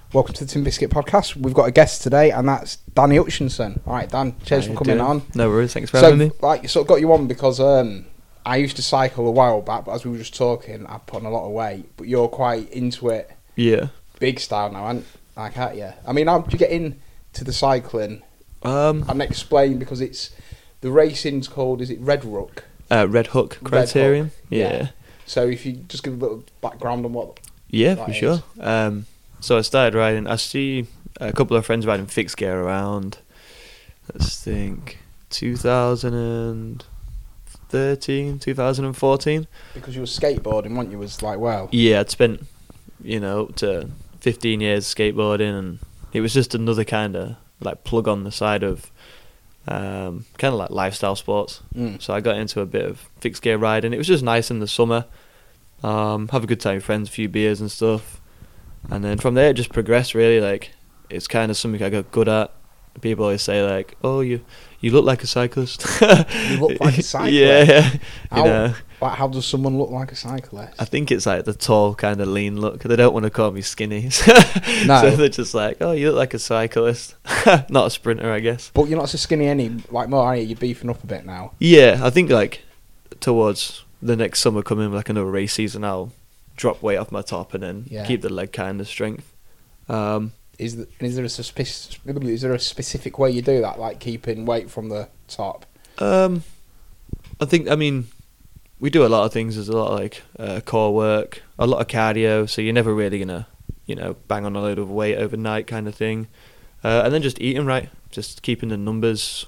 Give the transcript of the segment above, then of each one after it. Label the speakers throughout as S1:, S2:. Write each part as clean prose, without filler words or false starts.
S1: Welcome to the Tin Biscuit Podcast. We've got a guest today, and that's Danny Hutchinson. All right, Dan, cheers for coming on.
S2: No worries, thanks for having me.
S1: Like, sort of got you on because I used to cycle a while back, but as we were just talking, I put on a lot of weight. But you're quite into it, big style now, aren't you? I mean, how did you get into the cycling? And explain, because it's the racing's called, is it Red Hook?
S2: Red Hook Criterium.
S1: Red Hook. Yeah. So if you just give a little background on what.
S2: Yeah, for sure. So I started riding. I see a couple of friends riding fixed gear around, let's think, 2013, 2014.
S1: Because you were skateboarding, weren't you? Was like, wow.
S2: Yeah, I'd spent, up to 15 years skateboarding, and it was just another kind of like plug on the side of kind of like lifestyle sports. So I got into a bit of fixed gear riding. It was just nice in the summer. Have a good time with friends, a few beers and stuff. And then from there it just progressed really. Like, it's kind of something I got good at. People always say like, oh, you look like a cyclist.
S1: You look like a cyclist?
S2: Yeah.
S1: How does someone look like a cyclist?
S2: I think it's like the tall kind of lean look. They don't want to call me skinny.
S1: No.
S2: So they're just like, oh, you look like a cyclist. Not a sprinter, I guess.
S1: But you're not so skinny more, are you? You're beefing up a bit now.
S2: Yeah, I think like towards the next summer coming, like another race season, I'll drop weight off my top and then keep the leg kind of strength.
S1: Is there a specific way you do that, like keeping weight from the top?
S2: I mean, we do a lot of things. There's a lot of like core work, a lot of cardio, so you're never really gonna, bang on a load of weight overnight kind of thing. And then just eating right, just keeping the numbers.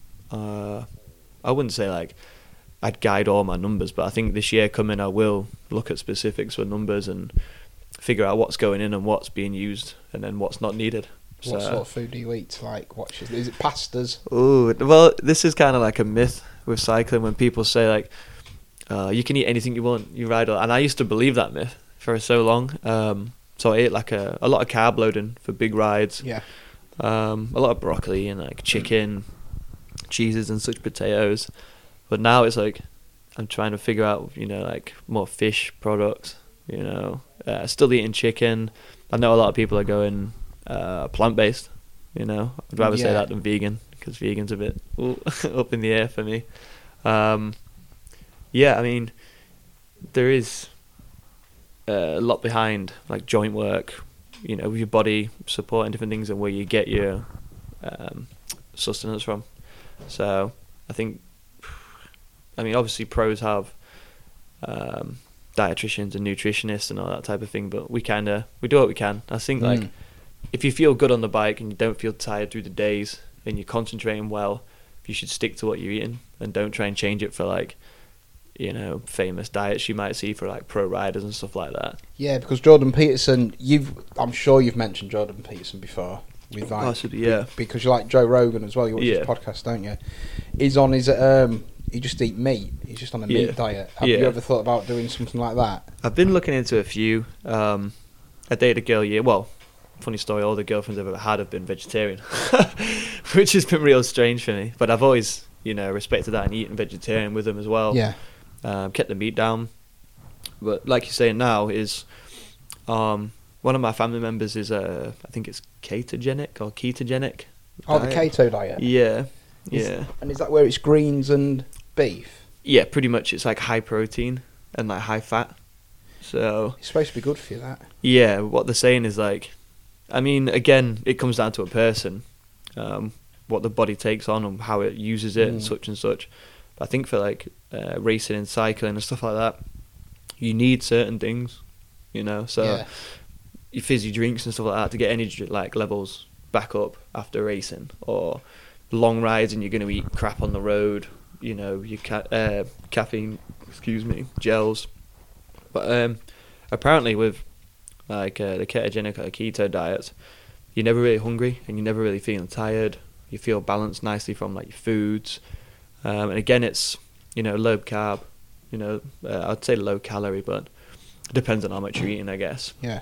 S2: I wouldn't say like I'd guide all my numbers, but I think this year coming I will look at specifics for numbers and figure out what's going in and what's being used and then what's not needed.
S1: What sort of food do you eat? Is it pastas?
S2: Oh, well, this is kind of like a myth with cycling when people say like, you can eat anything you want, you ride, and I used to believe that myth for so long. So I ate like a lot of carb loading for big rides.
S1: Yeah.
S2: A lot of broccoli and like chicken, cheeses and such, potatoes. But now it's like I'm trying to figure out, like more fish products. Still eating chicken. I know a lot of people are going plant-based. I'd rather say that than vegan, because vegan's a bit up in the air for me. I mean, there is a lot behind like joint work, with your body support and different things, and where you get your sustenance from. So I think, obviously pros have dietitians and nutritionists and all that type of thing, but we do what we can. I think like if you feel good on the bike and you don't feel tired through the days and you're concentrating well, you should stick to what you're eating and don't try and change it for like famous diets you might see for like pro riders and stuff like that.
S1: Yeah, because Jordan Peterson, I'm sure you've mentioned Jordan Peterson before. With like,
S2: possibly, yeah.
S1: Because you like Joe Rogan as well. You watch his podcast, don't you? He's on his he just eat meat. He's just on a meat diet. Have you ever thought about doing something like that?
S2: I've been looking into a few. I dated a girl, funny story, all the girlfriends I've ever had have been vegetarian, which has been real strange for me. But I've always, respected that and eaten vegetarian with them as well.
S1: Yeah.
S2: Kept the meat down. But like you're saying now is, one of my family members is I think it's ketogenic or ketogenic.
S1: Oh, the keto diet?
S2: Yeah.
S1: And is that where it's greens and beef?
S2: Yeah, pretty much. It's like high protein and like high fat. So
S1: it's supposed to be good for you, that.
S2: Yeah, what they're saying is like, again, it comes down to a person, what the body takes on and how it uses it and such and such. But I think for like racing and cycling and stuff like that, you need certain things, so your fizzy drinks and stuff like that to get energy like levels back up after racing, or long rides and you're going to eat crap on the road, your caffeine, gels. But apparently with like the ketogenic or keto diets, you're never really hungry and you're never really feeling tired. You feel balanced nicely from like your foods, and again it's low carb, I'd say low calorie, but it depends on how much you're eating, I guess.
S1: Yeah.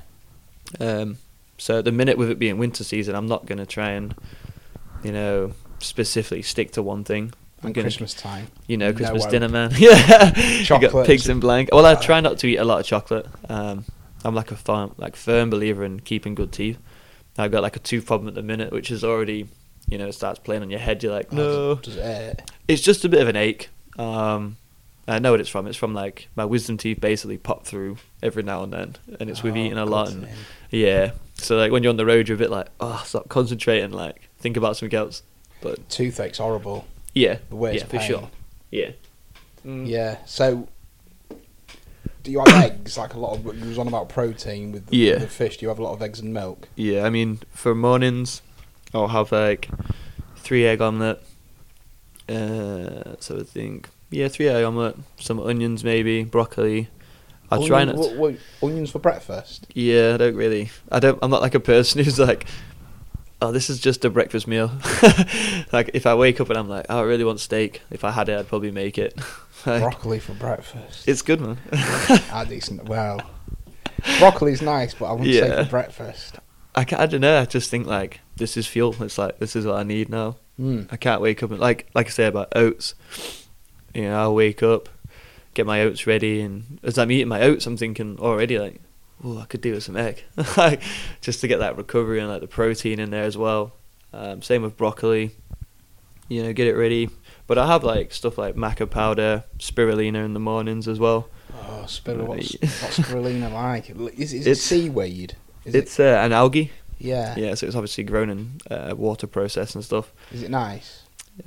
S2: So at the minute, with it being winter season, I'm not going to try and specifically stick to one thing.
S1: Christmas time.
S2: Christmas dinner, man. Yeah.
S1: Chocolate.
S2: You got pigs in blank. Well, I try not to eat a lot of chocolate. I'm like a firm believer in keeping good teeth. I've got like a tooth problem at the minute, which is already, it starts playing on your head. You're like, no.
S1: Does it hurt?
S2: It's just a bit of an ache. I know what it's from. It's from like my wisdom teeth basically pop through every now and then, and it's with eating a lot. And yeah, so like when you're on the road, you're a bit like, stop concentrating, like think about something else. But
S1: toothache's horrible.
S2: Yeah,
S1: the worst
S2: for sure. Yeah.
S1: Yeah. So, do you have eggs? Like a lot of you was on about protein with the fish. Do you have a lot of eggs and milk?
S2: Yeah, I mean for mornings, I'll have like 3 egg omelette. So I think 3 egg omelette, some onions maybe, broccoli. I'll try not.
S1: What, onions for breakfast?
S2: Yeah, I'm not like a person who's like, oh, this is just a breakfast meal. Like if I wake up and I'm like, I really want steak. If I had it, I'd probably make it. Like,
S1: broccoli for breakfast.
S2: It's good, man.
S1: Decent. Well, broccoli's nice, but I wouldn't say for breakfast.
S2: I don't know. I just think like this is fuel. It's like this is what I need now. I can't wake up and like I say about oats. I'll wake up, get my oats ready, and as I'm eating my oats, I'm thinking already like, oh, I could do with some egg, like just to get that recovery and like the protein in there as well. Same with broccoli, get it ready. But I have like stuff like maca powder, spirulina in the mornings as well.
S1: Oh, what's spirulina like? Is it seaweed?
S2: It's an algae.
S1: Yeah.
S2: Yeah, so it's obviously grown in water process and stuff.
S1: Is it nice?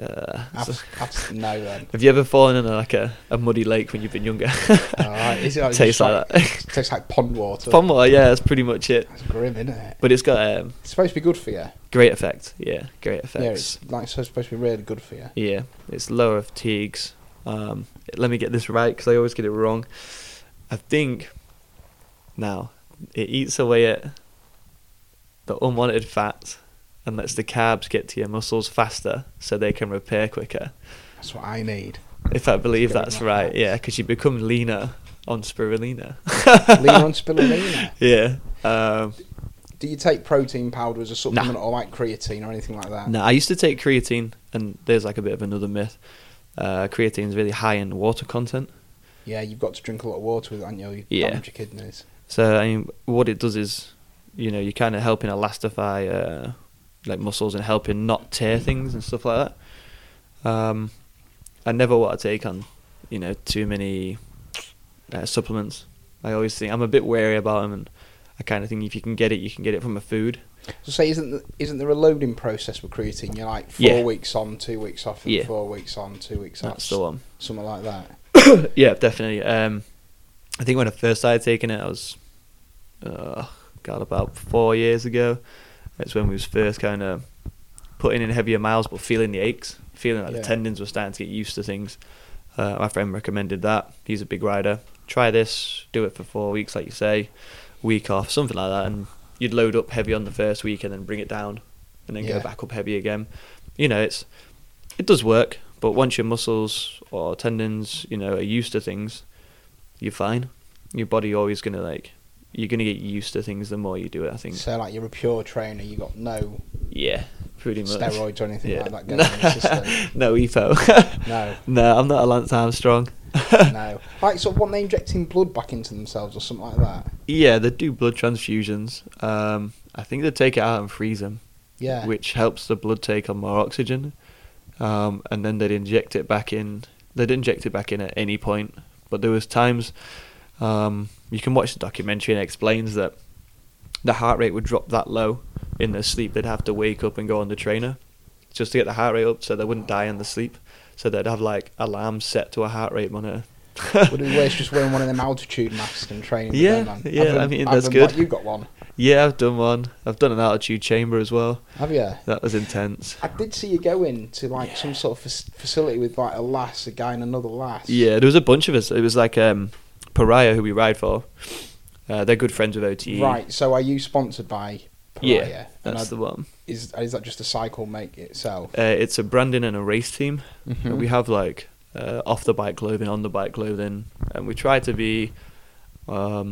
S1: No then.
S2: Have you ever fallen in a muddy lake when you've been younger?
S1: Right. Is it
S2: tastes like that?
S1: It tastes like pond water.
S2: Pond water, yeah, that's pretty much it.
S1: That's grim, isn't it?
S2: But it's got
S1: it's supposed to be good for you.
S2: Great effect, yeah, great effects.
S1: Yeah, it's like supposed to be really good for you.
S2: Yeah, it's lower fatigues. Let me get this right because I always get it wrong. I think now it eats away at the unwanted fat and lets the carbs get to your muscles faster so they can repair quicker.
S1: That's what I need.
S2: If I believe that's right, yeah, because you become leaner on spirulina.
S1: Leaner on spirulina?
S2: Yeah.
S1: Do you take protein powder as a supplement or like creatine or anything like that?
S2: No, I used to take creatine, and there's like a bit of another myth. Creatine is really high in water content.
S1: Yeah, you've got to drink a lot of water with it, haven't you? You damage your kidneys.
S2: So, I mean, what it does is, you're kind of helping elastify like muscles and helping not tear things and stuff like that. I never want to take on, too many supplements. I always think I'm a bit wary about them, and I kind of think if you can get it from a food.
S1: So say, isn't there a loading process with creatine? You're like 4 weeks on, 2 weeks off, and 4 weeks on, 2 weeks off.
S2: That's the one.
S1: Something like that.
S2: Yeah, definitely. I think when I first started taking it, I was, about 4 years ago. It's when we was first kind of putting in heavier miles, but feeling the aches, feeling like the tendons were starting to get used to things. My friend recommended that. He's a big rider. Try this, do it for 4 weeks, like you say, week off, something like that, and you'd load up heavy on the first week and then bring it down, and then go back up heavy again. it does work, but once your muscles or tendons, are used to things, you're fine. Your body always gonna you're gonna get used to things the more you do it, I think.
S1: So like you're a pure trainer, you got no
S2: pretty much
S1: steroids or anything like that going on in your system.
S2: No EPO. No, I'm not a Lance Armstrong.
S1: No. Like, so what, they injecting blood back into themselves or something like that?
S2: Yeah, they do blood transfusions. I think they take it out and freeze them.
S1: Yeah. Which
S2: helps the blood take on more oxygen. And then they'd inject it back in. They'd inject it back in at any point. But there was times, you can watch the documentary, and it explains that the heart rate would drop that low in their sleep. They'd have to wake up and go on the trainer just to get the heart rate up so they wouldn't die in the sleep. So they'd have alarms set to a heart rate monitor.
S1: Would it be worse just wearing one of them altitude masks and training?
S2: Yeah, that's good.
S1: You got one?
S2: Yeah, I've done one. I've done an altitude chamber as well.
S1: Have you?
S2: That was intense.
S1: I did see you go into some sort of facility with a guy and another lass.
S2: Yeah, there was a bunch of us. It was Pariah, who we ride for. They're good friends with OTE.
S1: Right. So are you sponsored by Pariah?
S2: Yeah, that's the one.
S1: Is that just a cycle make itself?
S2: It's a branding and a race team.
S1: Mm-hmm.
S2: We have off the bike clothing, on the bike clothing, and we try to be, how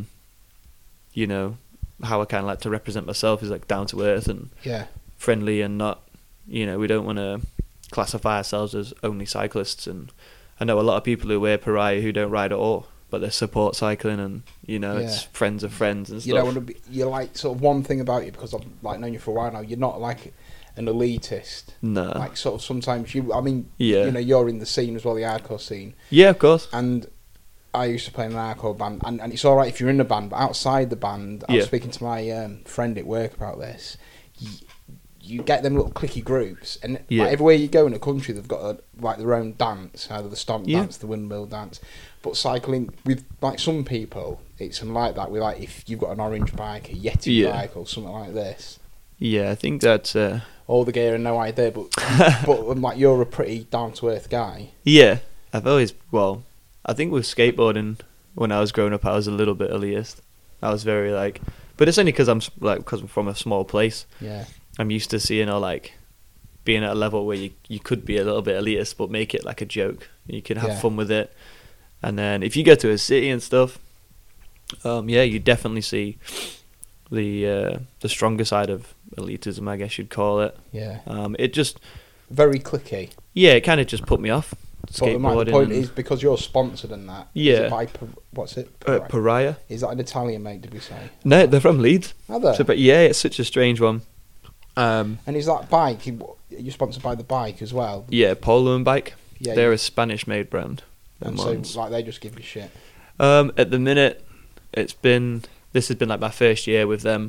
S2: I kind of like to represent myself is down to earth and friendly, and not, we don't want to classify ourselves as only cyclists. And I know a lot of people who wear Pariah who don't ride at all. but they're support cycling, and it's friends of friends and stuff.
S1: You don't want to be. You're like sort of one thing about you, because I've like known you for a while now. You're not like an elitist.
S2: No.
S1: Like sort of sometimes you're in the scene as well, the hardcore scene.
S2: Yeah, of course.
S1: And I used to play in an hardcore band, and it's all right if you're in the band, but outside the band, I was speaking to my friend at work about this. You get them little clicky groups, and like, everywhere you go in the country, they've got like their own dance, either the stomp dance, the windmill dance. But cycling with like some people, it's unlike that. With like if you've got an orange bike, a Yeti bike, or something like this.
S2: Yeah, I think that's
S1: all the gear and no idea. But but like you're a pretty down to earth guy.
S2: Yeah, I think with skateboarding, when I was growing up, I was a little bit elitist. I was very like, but it's only because I'm from a small place.
S1: Yeah.
S2: I'm used to seeing being at a level where you could be a little bit elitist, but make it like a joke. You can have fun with it. And then if you go to a city and stuff, you definitely see the stronger side of elitism, I guess you'd call it.
S1: Yeah.
S2: It just
S1: very cliquey.
S2: Yeah, it kind of just put me off.
S1: But the point is because you're sponsored in that.
S2: Yeah.
S1: Is it by what's it?
S2: Pariah.
S1: Is that an Italian mate? Did we say?
S2: No, they're from Leeds.
S1: Are they?
S2: But yeah, it's such a strange one.
S1: And is that bike? You're sponsored by the bike as well?
S2: Yeah, Polo and Bike.
S1: Yeah,
S2: they're a Spanish-made brand.
S1: And so, like, they just give you shit.
S2: At the minute, this has been like my first year with them.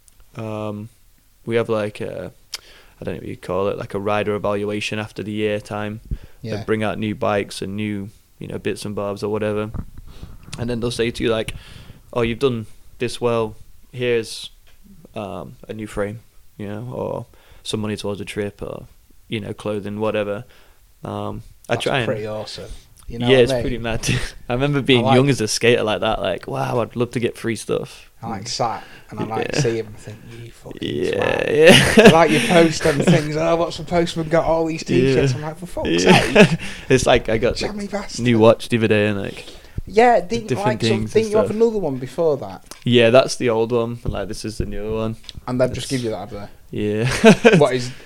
S2: We have like I don't know what you call it, like a rider evaluation after the year time.
S1: Yeah.
S2: They bring out new bikes and new, bits and bobs or whatever, and then they'll say to you like, "Oh, you've done this well. Here's a new frame." Or some money towards a trip, or clothing, whatever.
S1: That's pretty awesome.
S2: It's pretty mad. I remember being young as a skater like that. Like, wow, I'd love to get free stuff.
S1: I like sat and I like see him and think, you fucking
S2: yeah.
S1: I like you post them things. Oh, what's the postman got all these t-shirts? I'm like, for fuck's sake.
S2: It's like I got a new watch the other day and like.
S1: Yeah, didn't you have another one before that?
S2: Yeah, that's the old one. And like this is the newer one.
S1: And they've just give you that, have they?
S2: Yeah.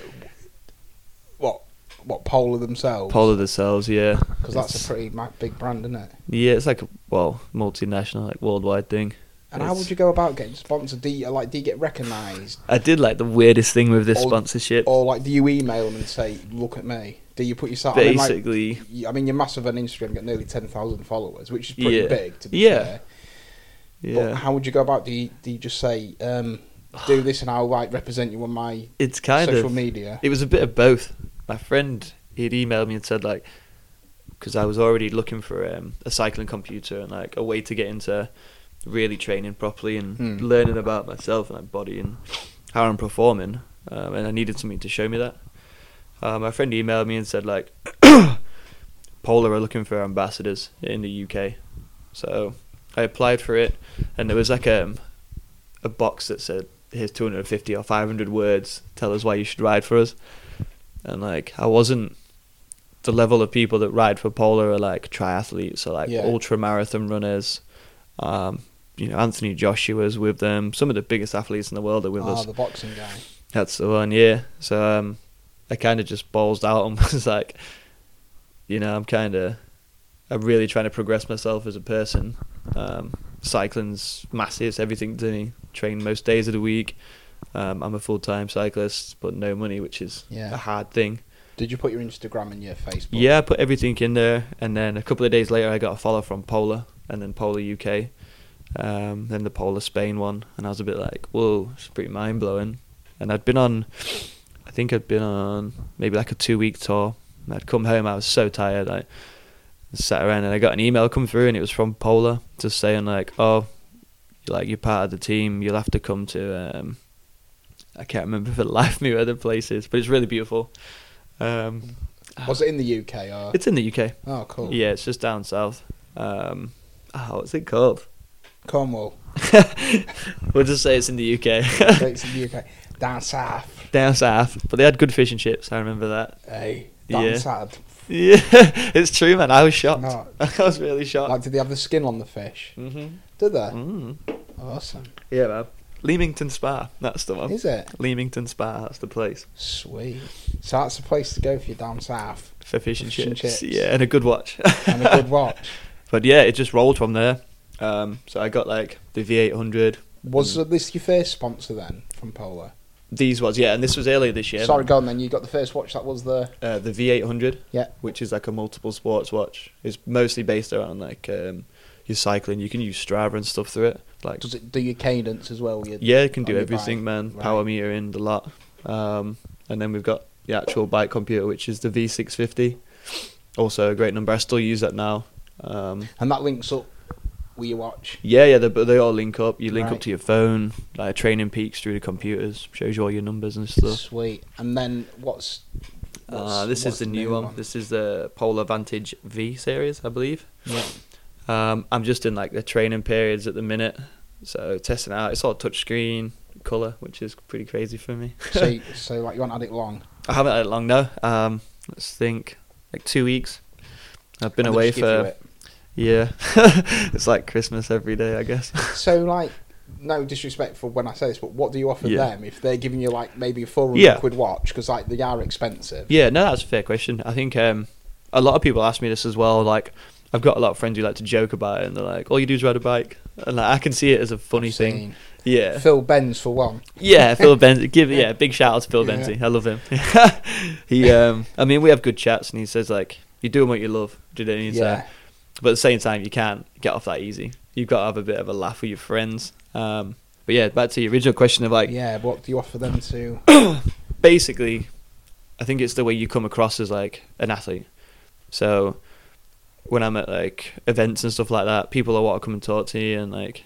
S1: What Polar themselves?
S2: Polar themselves, yeah.
S1: Because that's a pretty big brand, isn't it?
S2: Yeah, it's like multinational, like worldwide thing.
S1: And how would you go about getting sponsored? Do you get recognised?
S2: I did like the weirdest thing with this sponsorship.
S1: Or like, do you email them and say, "Look at me"? Do you put yourself?
S2: Basically,
S1: you're massive on Instagram. Got nearly 10,000 followers, which is pretty big. To be fair. Yeah. But how would you go about? Do you just say, "Do this and I'll represent you on my social media"?
S2: It was a bit of both. My friend, he'd emailed me and said like, because I was already looking for a cycling computer and like a way to get into really training properly and learning about myself and my body and how I'm performing, and I needed something to show me that. My friend emailed me and said like, Polar are looking for ambassadors in the UK, so I applied for it, and there was like a box that said, here's 250 or 500 words, tell us why you should ride for us. And like, I wasn't the level of people that ride for Polar are like triathletes or like ultra marathon runners. Anthony Joshua's with them. Some of the biggest athletes in the world are with us.
S1: Oh, the boxing guy.
S2: That's the one, yeah. So I kind of just ballsed out and was like, I'm really trying to progress myself as a person. Cycling's massive, it's everything to me. Train most days of the week. I'm a full-time cyclist, but no money, which is a hard thing.
S1: Did you put your Instagram and your Facebook?
S2: Yeah, I put everything in there, and then a couple of days later I got a follow from Polar, and then Polar UK, then the Polar Spain one, and I was a bit like, whoa, it's pretty mind-blowing. And I'd been on maybe like a 2-week tour, and I'd come home, I was so tired, I sat around and I got an email come through, and it was from Polar, just saying like, oh, you're part of the team, you'll have to come to, I can't remember for the life of me where the place is, but it's really beautiful.
S1: Was it in the UK? Or?
S2: It's in the UK.
S1: Oh, cool.
S2: Yeah, it's just down south. What's it called?
S1: Cornwall.
S2: We'll just say it's in the UK.
S1: It's in the UK. Down south.
S2: Down south. But they had good fish and chips, I remember that.
S1: Hey, down south.
S2: Yeah, it's true, man. I was shocked.
S1: No.
S2: I was really shocked.
S1: Like, did they have the skin on the fish?
S2: Mm-hmm.
S1: Did they?
S2: Mm.
S1: Awesome.
S2: Yeah, man. Leamington Spa, that's the one.
S1: Is it?
S2: Leamington Spa, that's the place.
S1: Sweet. So that's the place to go if you're down south.
S2: For fish and chips. Yeah, and a good watch.
S1: And a good watch.
S2: But yeah, it just rolled from there. So I got like the V800.
S1: Was this your first sponsor then from Polar?
S2: These was, yeah, and this was earlier this year.
S1: Sorry, go on then. You got the first watch that was the
S2: V800.
S1: Yeah.
S2: Which is like a multiple sports watch. It's mostly based around like your cycling. You can use Strava and stuff through it. Like,
S1: does it do your cadence as well?
S2: Yeah, it can do everything, man.
S1: Right.
S2: Power meter in the lot. And then we've got the actual bike computer, which is the V650. Also a great number. I still use that now.
S1: And that links up with your watch?
S2: Yeah, they all link up. You link up to your phone, like Training Peaks through the computers, shows you all your numbers and stuff.
S1: Sweet. And then what's
S2: this is the new one. This is the Polar Vantage V series, I believe.
S1: Yeah.
S2: I'm just in like the training periods at the minute, so testing it out. It's all touchscreen colour, which is pretty crazy for me.
S1: so like you haven't had it long?
S2: I haven't had it long, no. Let's think, like 2 weeks. I've been away for... Yeah. It's like Christmas every day, I guess.
S1: So, like, no disrespect for when I say this, but what do you offer them if they're giving you, like, maybe a £400 watch? Because, like, they are expensive.
S2: Yeah, no, that's a fair question. I think a lot of people ask me this as well. Like, I've got a lot of friends who like to joke about it, and they're like, all you do is ride a bike. And like, I can see it as a funny thing. Yeah.
S1: Phil Benz, for one.
S2: Yeah, Phil Benz. Big shout out to Phil Benzi. I love him. I mean, we have good chats, and he says, like, you're doing what you love. Do you know what I mean?
S1: Yeah.
S2: But at the same time, you can't get off that easy. You've got to have a bit of a laugh with your friends. But yeah, back to your original question of like...
S1: Yeah, what do you offer them to...
S2: Basically, I think it's the way you come across as like an athlete. So when I'm at like events and stuff like that, people will want to come and talk to you and like,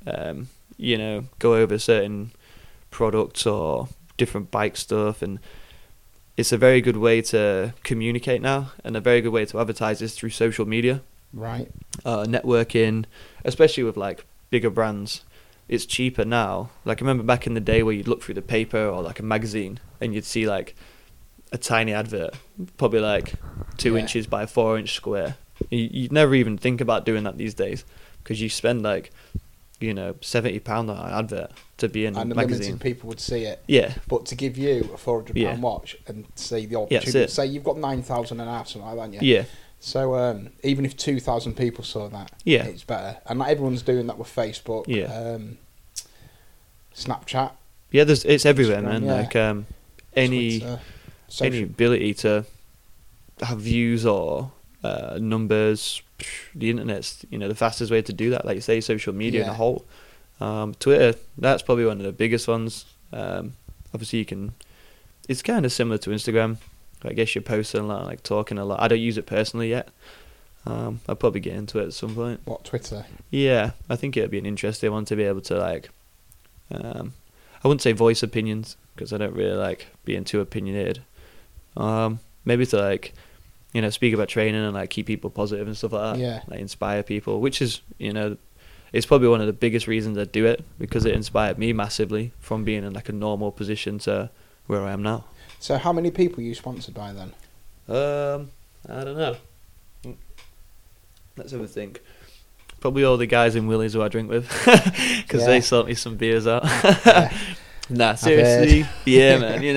S2: go over certain products or different bike stuff. And it's a very good way to communicate now, and a very good way to advertise this through social media.
S1: Right.
S2: Networking, especially with like bigger brands, it's cheaper now. Like, I remember back in the day where you'd look through the paper or like a magazine and you'd see like a tiny advert, probably like 2 inches by 4 inch square. You'd never even think about doing that these days, because you spend like, £70 on an advert to be in a magazine. And limited
S1: people would see it.
S2: Yeah.
S1: But to give you a £400 watch and see the opportunity, say you've got 9,000 and a half, something like that, haven't you?
S2: Yeah.
S1: So even if 2,000 people saw that, it's better. And not everyone's doing that with Facebook, Snapchat.
S2: Yeah, it's everywhere,
S1: Instagram,
S2: man. Like any ability to have views or numbers, the internet's the fastest way to do that. Like you say, social media in a whole. Twitter, that's probably one of the biggest ones. Obviously, it's kind of similar to Instagram. I guess you're posting a lot, like talking a lot. I don't use it personally yet. I'll probably get into it at some point.
S1: What, Twitter?
S2: Yeah, I think it'd be an interesting one to be able to like. I wouldn't say voice opinions, because I don't really like being too opinionated. Maybe to like, speak about training and like keep people positive and stuff like that.
S1: Yeah.
S2: Like inspire people, which is it's probably one of the biggest reasons I do it, because it inspired me massively from being in like a normal position to where I am now.
S1: So how many people are you sponsored by then?
S2: I don't know. Let's have a think. Probably all the guys in Willie's who I drink with, because they sort me some beers out. Nah, seriously. Yeah,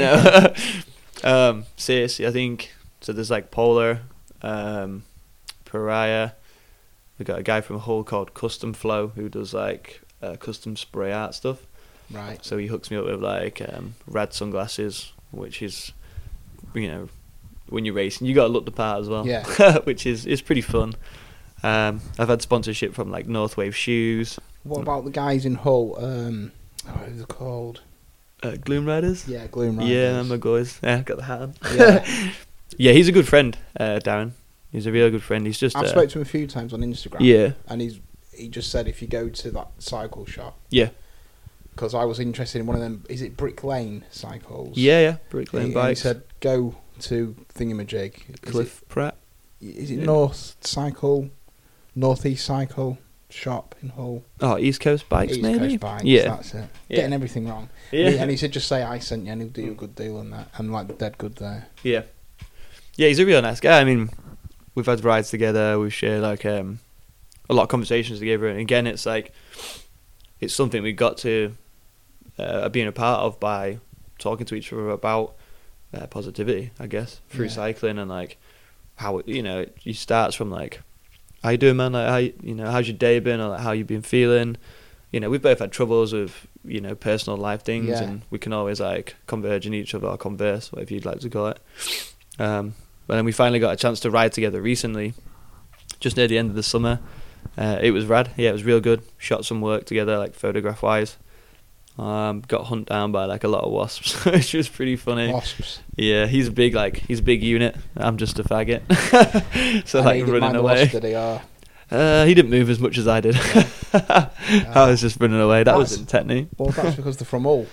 S2: man, seriously, I think, so there's like Polar, Pariah. We've got a guy from Hull called Custom Flow who does like custom spray art stuff.
S1: Right.
S2: So he hooks me up with like rad sunglasses, which is, when you're racing, you got to look the part as well.
S1: Yeah.
S2: Which is pretty fun. I've had sponsorship from like Northwave shoes.
S1: What about the guys in Hull? What are they called?
S2: Gloom Riders?
S1: Yeah, Gloom Riders.
S2: Yeah, my guys. Yeah, got the hat on.
S1: Yeah.
S2: Yeah, he's a good friend, Darren. He's a real good friend. He's just...
S1: I've spoken to him a few times on Instagram.
S2: Yeah.
S1: And he just said if you go to that cycle shop...
S2: Yeah.
S1: Because I was interested in one of them... Is it Brick Lane cycles?
S2: Yeah. Brick Lane bikes.
S1: He said go to Thingamajig.
S2: Cliff Pratt.
S1: Is it Northeast Cycle shop in Hull?
S2: Oh, East Coast Bikes, maybe?
S1: East Coast Bikes,
S2: yeah.
S1: That's it. Yeah. Getting everything wrong.
S2: Yeah.
S1: And he said just say I sent you and he'll do you a good deal on that. And like dead good there.
S2: Yeah. Yeah, he's a real nice guy. I mean, we've had rides together. We've shared like a lot of conversations together. And again, it's like, it's something we got to being a part of by talking to each other about positivity, I guess, through cycling, and like how it starts from like, how you doing, man? Like, how's your day been, or like, how you been feeling? We've both had troubles with, personal life things, and we can always like converge in each other or converse, whatever you'd like to call it. But then we finally got a chance to ride together recently, just near the end of the summer. It was rad. Yeah, it was real good. Shot some work together, like photograph wise. Got hunt down by like a lot of wasps, which was pretty funny.
S1: Wasps.
S2: Yeah, he's a big unit. I'm just a faggot. So like running away. He didn't move as much as I did. I was just running away. That was in Tetney.
S1: Well, that's because they're from Hull.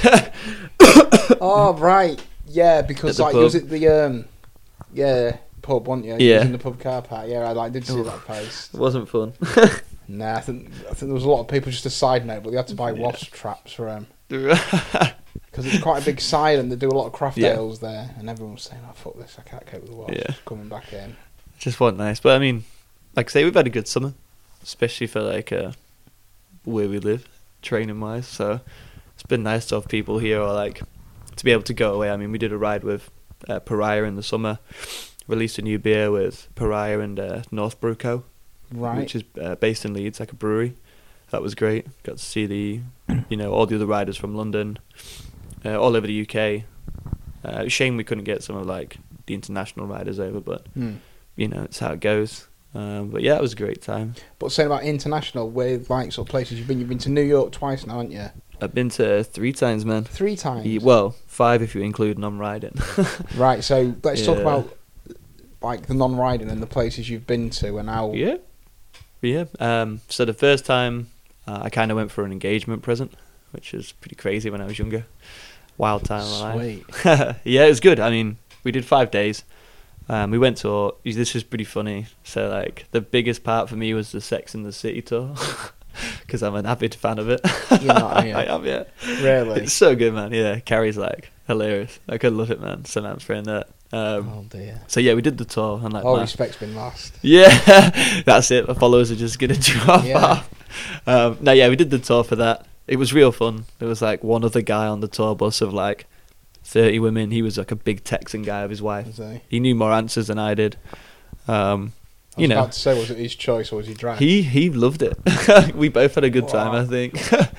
S1: Oh right, yeah. Because like, was it the pub, wasn't you?
S2: Yeah.
S1: Was in the pub car park. Yeah, I did see that post.
S2: It wasn't fun.
S1: Nah, I think there was a lot of people. Just a side note, but they had to buy wasp traps for them because it's quite a big side, and they do a lot of craft ales there. And everyone was saying, "Oh fuck this! I can't cope with the wasps coming back in."
S2: Just wasn't nice, but I mean, like I say, we've had a good summer, especially for like where we live, training wise. So it's been nice to have people here, or like to be able to go away. I mean, we did a ride with Pariah in the summer, released a new beer with Pariah and Northborough Co.
S1: Right.
S2: Which is based in Leeds, like a brewery. That was great. Got to see all the other riders from London, all over the UK. Shame we couldn't get some of like the international riders over, but it's how it goes. But yeah, it was a great time.
S1: But saying about international, where like sort of places you've been to New York twice now, haven't you?
S2: I've been to 3 times, man.
S1: 3 times?
S2: Well, 5 if you include non-riding.
S1: Right, so let's talk about like the non-riding and the places you've been to and how...
S2: Yeah. So the first time, I kind of went for an engagement present, which was pretty crazy when I was younger. Wild time of my life. Yeah, it was good. I mean, we did 5 days. We went to... This was pretty funny. So, like, the biggest part for me was the Sex and the City tour. Because I'm an avid fan of it.
S1: You're not, are you?
S2: I am, yeah.
S1: Really?
S2: It's so good, man. Yeah, Carrie's, like, hilarious. I could love it, man. So I'm praying that.
S1: Oh dear.
S2: So yeah, we did the tour and like
S1: all respect's been lost.
S2: Yeah, that's it. My followers are just gonna drop off. No, yeah, we did the tour for that. It was real fun. There was like one other guy on the tour bus of like 30 women. He was like a big Texan guy with his wife. He knew more answers than I did.
S1: I was about to say, was it his choice or was he dragged?
S2: He loved it. We both had a good time, I think.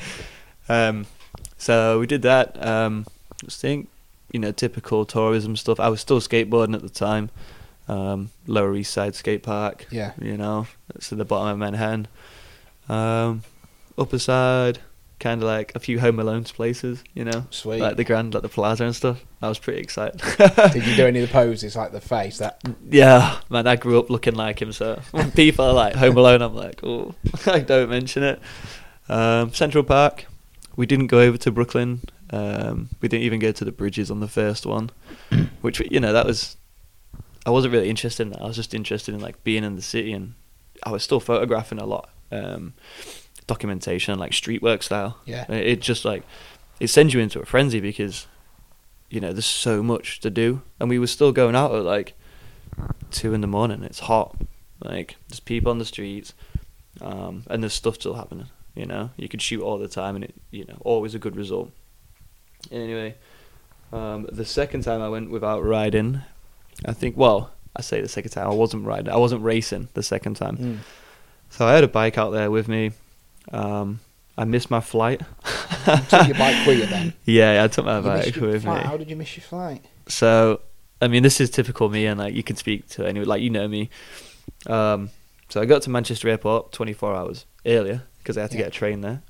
S2: So we did that. I think. Typical tourism stuff. I was still skateboarding at the time. Lower East Side skate park.
S1: Yeah.
S2: It's at the bottom of Manhattan. Upper Side, kind of like a few Home Alone's places,
S1: Sweet.
S2: Like the Grand, like the Plaza and stuff. I was pretty excited.
S1: Did you do any of the poses, like the face? That?
S2: Yeah, man, I grew up looking like him, so when people are like Home Alone, I'm like, oh, I don't mention it. Central Park. We didn't go over to Brooklyn. We didn't even go to the bridges on the first one, which that was. I wasn't really interested in that. I was just interested in like being in the city, and I was still photographing a lot, documentation, like street work style.
S1: Yeah.
S2: It just like it sends you into a frenzy because, there's so much to do, and we were still going out at like 2 a.m. It's hot, like there's people on the streets, and there's stuff still happening. You could shoot all the time, and it always a good result. Anyway, the second time I went without riding, I think, I say the second time, I wasn't riding, I wasn't racing the second time. So I had a bike out there with me. I missed my flight.
S1: You took your bike with you then?
S2: Yeah, I took my bike with me.
S1: How did you miss your flight?
S2: So, I mean, this is typical me, and like you can speak to anyone, like me. So I got to Manchester Airport 24 hours earlier because I had to get a train there.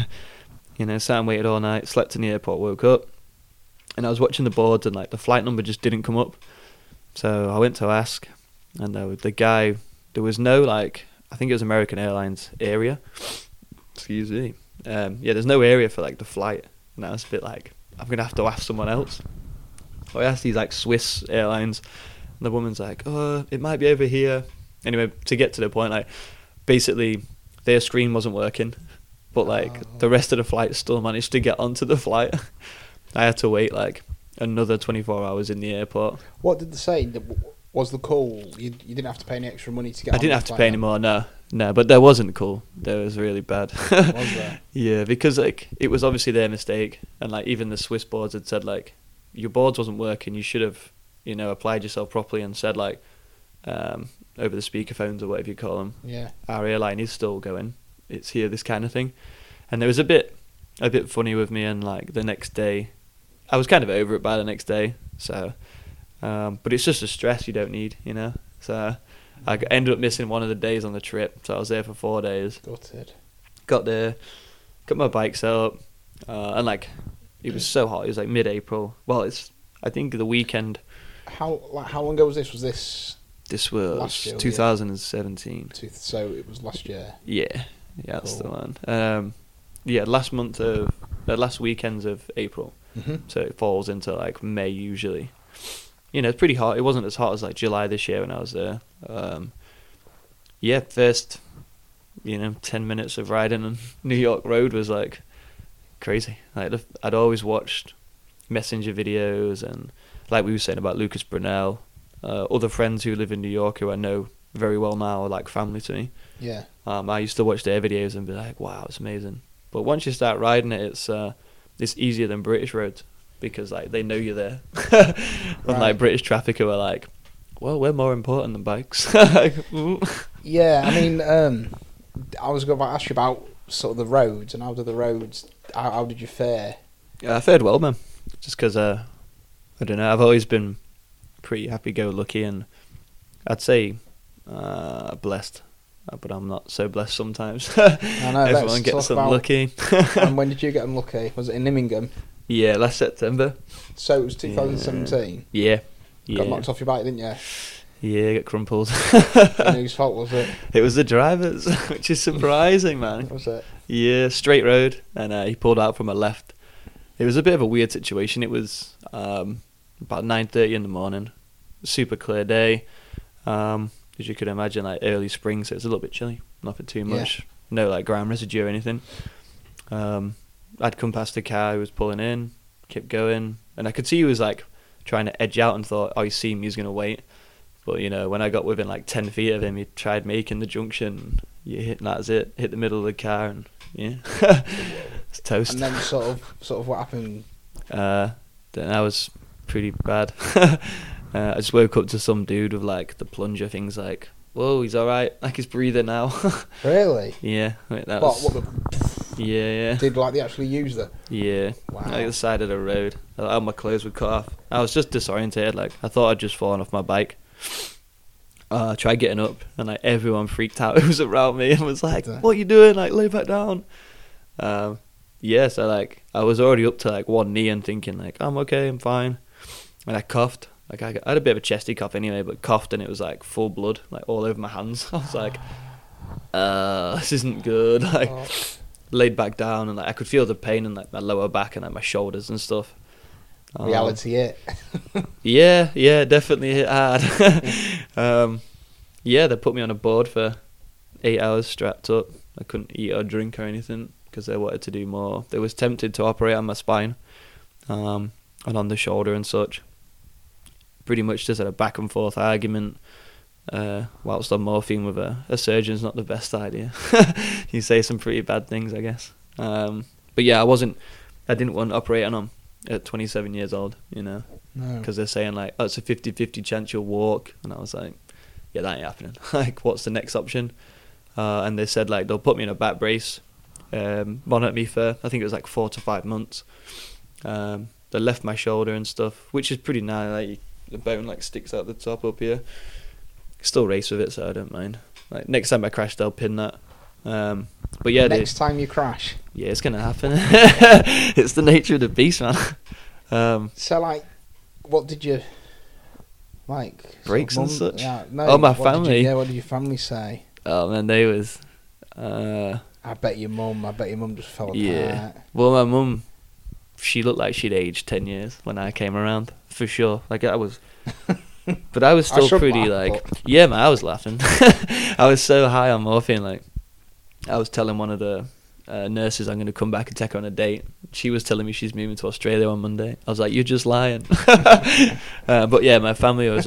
S2: Sat and waited all night, slept in the airport, woke up, and I was watching the boards, and like the flight number just didn't come up. So I went to ask, and the guy, there was no like, I think it was American Airlines area. Excuse me. There's no area for like the flight, and I was a bit like, I'm gonna have to ask someone else. So I asked these like Swiss Airlines, and the woman's like, oh, it might be over here. Anyway, to get to the point, like basically their screen wasn't working. But like the rest of the flight still managed to get onto the flight. I had to wait like another 24 hours in the airport.
S1: What did they say? Was the call? You didn't have to pay any extra money to get.
S2: I didn't have to pay any more. No. But there wasn't cool. There was really bad.
S1: Was there?
S2: Yeah, because like it was obviously their mistake, and like even the Swiss boards had said like your boards wasn't working. You should have applied yourself properly and said like over the speakerphones or whatever you call them.
S1: Yeah.
S2: Our airline is still going. It's here, this kind of thing. And there was a bit funny with me, and like the next day, I was kind of over it by the next day. So, but it's just a stress you don't need, you know. So I ended up missing one of the days on the trip. So I was there for 4 days.
S1: Gutted.
S2: Got there, got my bike set up, and like it was so hot. It was like mid-April. Well, I think the weekend.
S1: How long ago was this? Was this?
S2: This was last year, 2017.
S1: So it was last year.
S2: Yeah, that's the one. Last weekends of April.
S1: Mm-hmm.
S2: So it falls into like May usually. You know, it's pretty hot. It wasn't as hot as like July this year when I was there. First, 10 minutes of riding on New York Road was like crazy. Like I'd always watched Messenger videos, and like we were saying about Lucas Brunel, other friends who live in New York who I know very well now are like family to me.
S1: Yeah.
S2: I used to watch their videos and be like, wow, it's amazing. But once you start riding it, it's easier than British roads, because like they know you're there. Unlike British traffic, who are like, well, we're more important than bikes.
S1: Yeah, I mean, I was going to ask you about sort of the roads, and how did you fare?
S2: I fared well, man. Just because, I don't know, I've always been pretty happy-go-lucky, and I'd say blessed. But I'm not so blessed sometimes.
S1: I know,
S2: everyone gets unlucky.
S1: And when did you get unlucky? Was it in Immingham?
S2: Yeah, last September.
S1: So it was 2017?
S2: Yeah.
S1: Got knocked off your bike, didn't you?
S2: Yeah, got crumpled.
S1: And whose fault was it?
S2: It was the driver's, which is surprising, man.
S1: Was it?
S2: Yeah, straight road, and he pulled out from a left. It was a bit of a weird situation. It was about 9:30 in the morning, super clear day. As you could imagine, like early spring, so it's a little bit chilly, nothing too much, no like ground residue or anything. I'd come past the car, he was pulling in, kept going, and I could see he was like trying to edge out, and thought, oh, he's seen me, he's going to wait. But when I got within like 10 feet of him, he tried making the junction, that's it, hit the middle of the car, and it's toast.
S1: And then sort of what happened?
S2: Then that was pretty bad. I just woke up to some dude with like the plunger things, like, whoa, he's alright, like he's breathing now.
S1: Really?
S2: Yeah. That
S1: Yeah. Did like they actually use the?
S2: Yeah.
S1: Wow.
S2: Like the side of the road. All my clothes were cut off. I was just disorientated, like I thought I'd just fallen off my bike. I tried getting up, and like everyone freaked out who was around me and was like, what are you doing? Like, lay back down. So like I was already up to like one knee and thinking like, I'm okay, I'm fine. And I coughed. Like I had a bit of a chesty cough anyway, but coughed, and it was like full blood, like all over my hands. I was like, this isn't good. Like laid back down, and like I could feel the pain in like my lower back and like my shoulders and stuff.
S1: Reality hit.
S2: Yeah, definitely hit hard. They put me on a board for 8 hours strapped up. I couldn't eat or drink or anything because they wanted to do more. They was tempted to operate on my spine, and on the shoulder and such. Pretty much just had a back and forth argument whilst on morphine with a surgeon's not the best idea. You say some pretty bad things, I guess. But yeah, I didn't want to operate on them at 27 years old,
S1: No.
S2: Because they're saying like, oh, it's a 50-50 chance you'll walk. And I was like, yeah, that ain't happening. Like, what's the next option? And they said like, they'll put me in a back brace, monitor me for, I think it was like 4 to 5 months. They left my shoulder and stuff, which is pretty nice. Like, the bone like sticks out the top up here. Still race with it, so I don't mind. Like next time I crash, they'll pin that. But yeah,
S1: next time you crash,
S2: yeah, it's gonna happen. It's the nature of the beast, man.
S1: So like, what did you like?
S2: Brakes and such.
S1: Yeah, no,
S2: oh, my family.
S1: What did your family say?
S2: Oh man, they was.
S1: I bet your mum just fell apart.
S2: Yeah. Well, my mum, she looked like she'd aged 10 years when I came around, for sure. Like I was, but I was still pretty like, yeah, man, I was laughing. I was so high on morphine, like I was telling one of the nurses I'm going to come back and take her on a date. She was telling me she's moving to Australia on Monday. I was like, you're just lying. But yeah, my family was,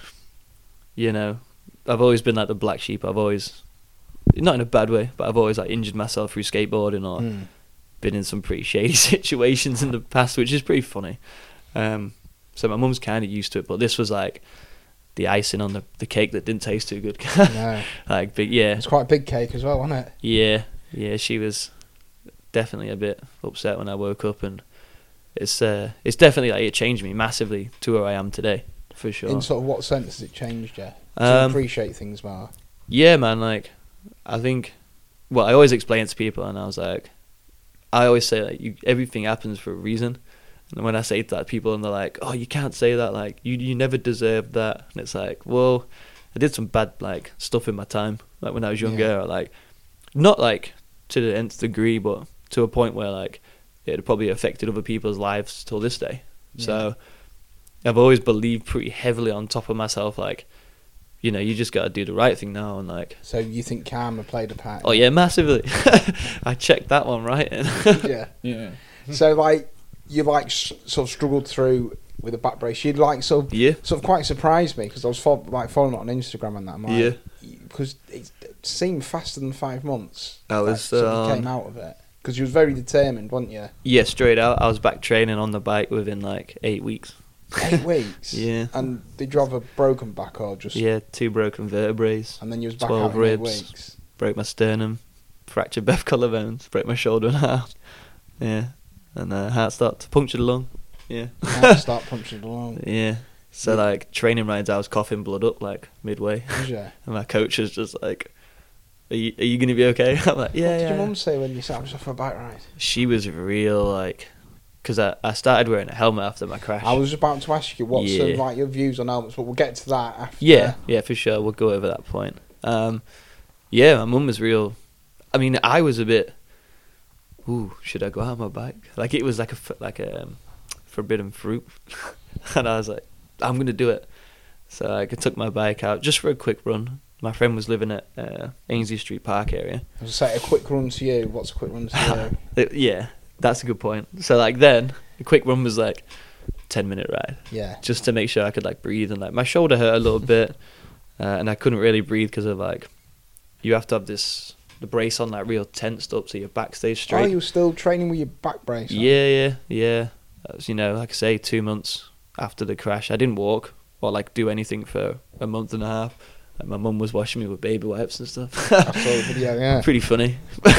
S2: I've always been like the black sheep. I've always, not in a bad way, but I've always like injured myself through skateboarding or been in some pretty shady situations in the past, which is pretty funny. So my mum's kind of used to it, but this was like the icing on the cake that didn't taste too good.
S1: No.
S2: Like, but yeah,
S1: it's quite a big cake as well, wasn't
S2: it? Yeah. She was definitely a bit upset when I woke up, and it's definitely like it changed me massively to where I am today, for sure.
S1: In sort of what sense has it changed you? To appreciate things more?
S2: Yeah, man. Like, I think, well, I always explain it to people, and I always say like everything happens for a reason. And when I say that, people, and they're like, "Oh, you can't say that. Like, you never deserved that." And it's like, well, I did some bad like stuff in my time, like when I was younger, or like not like to the nth degree, but to a point where like it had probably affected other people's lives till this day. Yeah. So I've always believed pretty heavily on top of myself, like, you know, you just got to do the right thing now, and like.
S1: So you think karma played a part?
S2: Oh yeah, massively. I checked that one right in.
S1: Yeah. So like. You like sort of struggled through with a back brace. You'd like sort of quite surprised me because I was following it on Instagram and that. I'm like, because it seemed faster than 5 months.
S2: I was
S1: you came out of it because you was very determined, weren't you?
S2: Yeah, straight out. I was back training on the bike within like 8 weeks.
S1: 8 weeks.
S2: Yeah.
S1: And did you have a broken back or just?
S2: Yeah, 2 broken vertebrae.
S1: And then you was back out in 8 weeks.
S2: Broke my sternum, fractured both collarbones, broke my shoulder in half. Yeah. And heart start punctured a lung. Yeah.
S1: Heart start punctured a lung.
S2: Yeah. So like training rides, I was coughing blood up like midway.
S1: Yeah.
S2: And my coach was just like, "Are you gonna be okay?" I'm like, "Yeah."
S1: What did your mum say when you sat off for a bike ride?
S2: She was real like, because I started wearing a helmet after my crash.
S1: I was about to ask you what's like your views on helmets, but we'll get to that after.
S2: Yeah, for sure. We'll go over that point. Yeah, my mum was real. I mean, I was a bit. Ooh, should I go out on my bike? Like it was like a forbidden fruit, and I was like, I'm gonna do it. So I took my bike out just for a quick run. My friend was living at Ainsley Street Park area.
S1: I was say a quick run to you. What's a quick run to
S2: you? Yeah, that's a good point. So like then, a quick run was like 10-minute ride.
S1: Yeah. Just
S2: to make sure I could like breathe, and like my shoulder hurt a little bit, and I couldn't really breathe because of like, you have to have the brace on like real tensed up so your back stays straight.
S1: Oh, you were still training with your back brace on?
S2: Yeah. That was, you know, like I say, 2 months after the crash. I didn't walk or like do anything for a month and a half. Like, my mum was washing me with baby wipes and stuff.
S1: I saw the video, yeah.
S2: Pretty funny.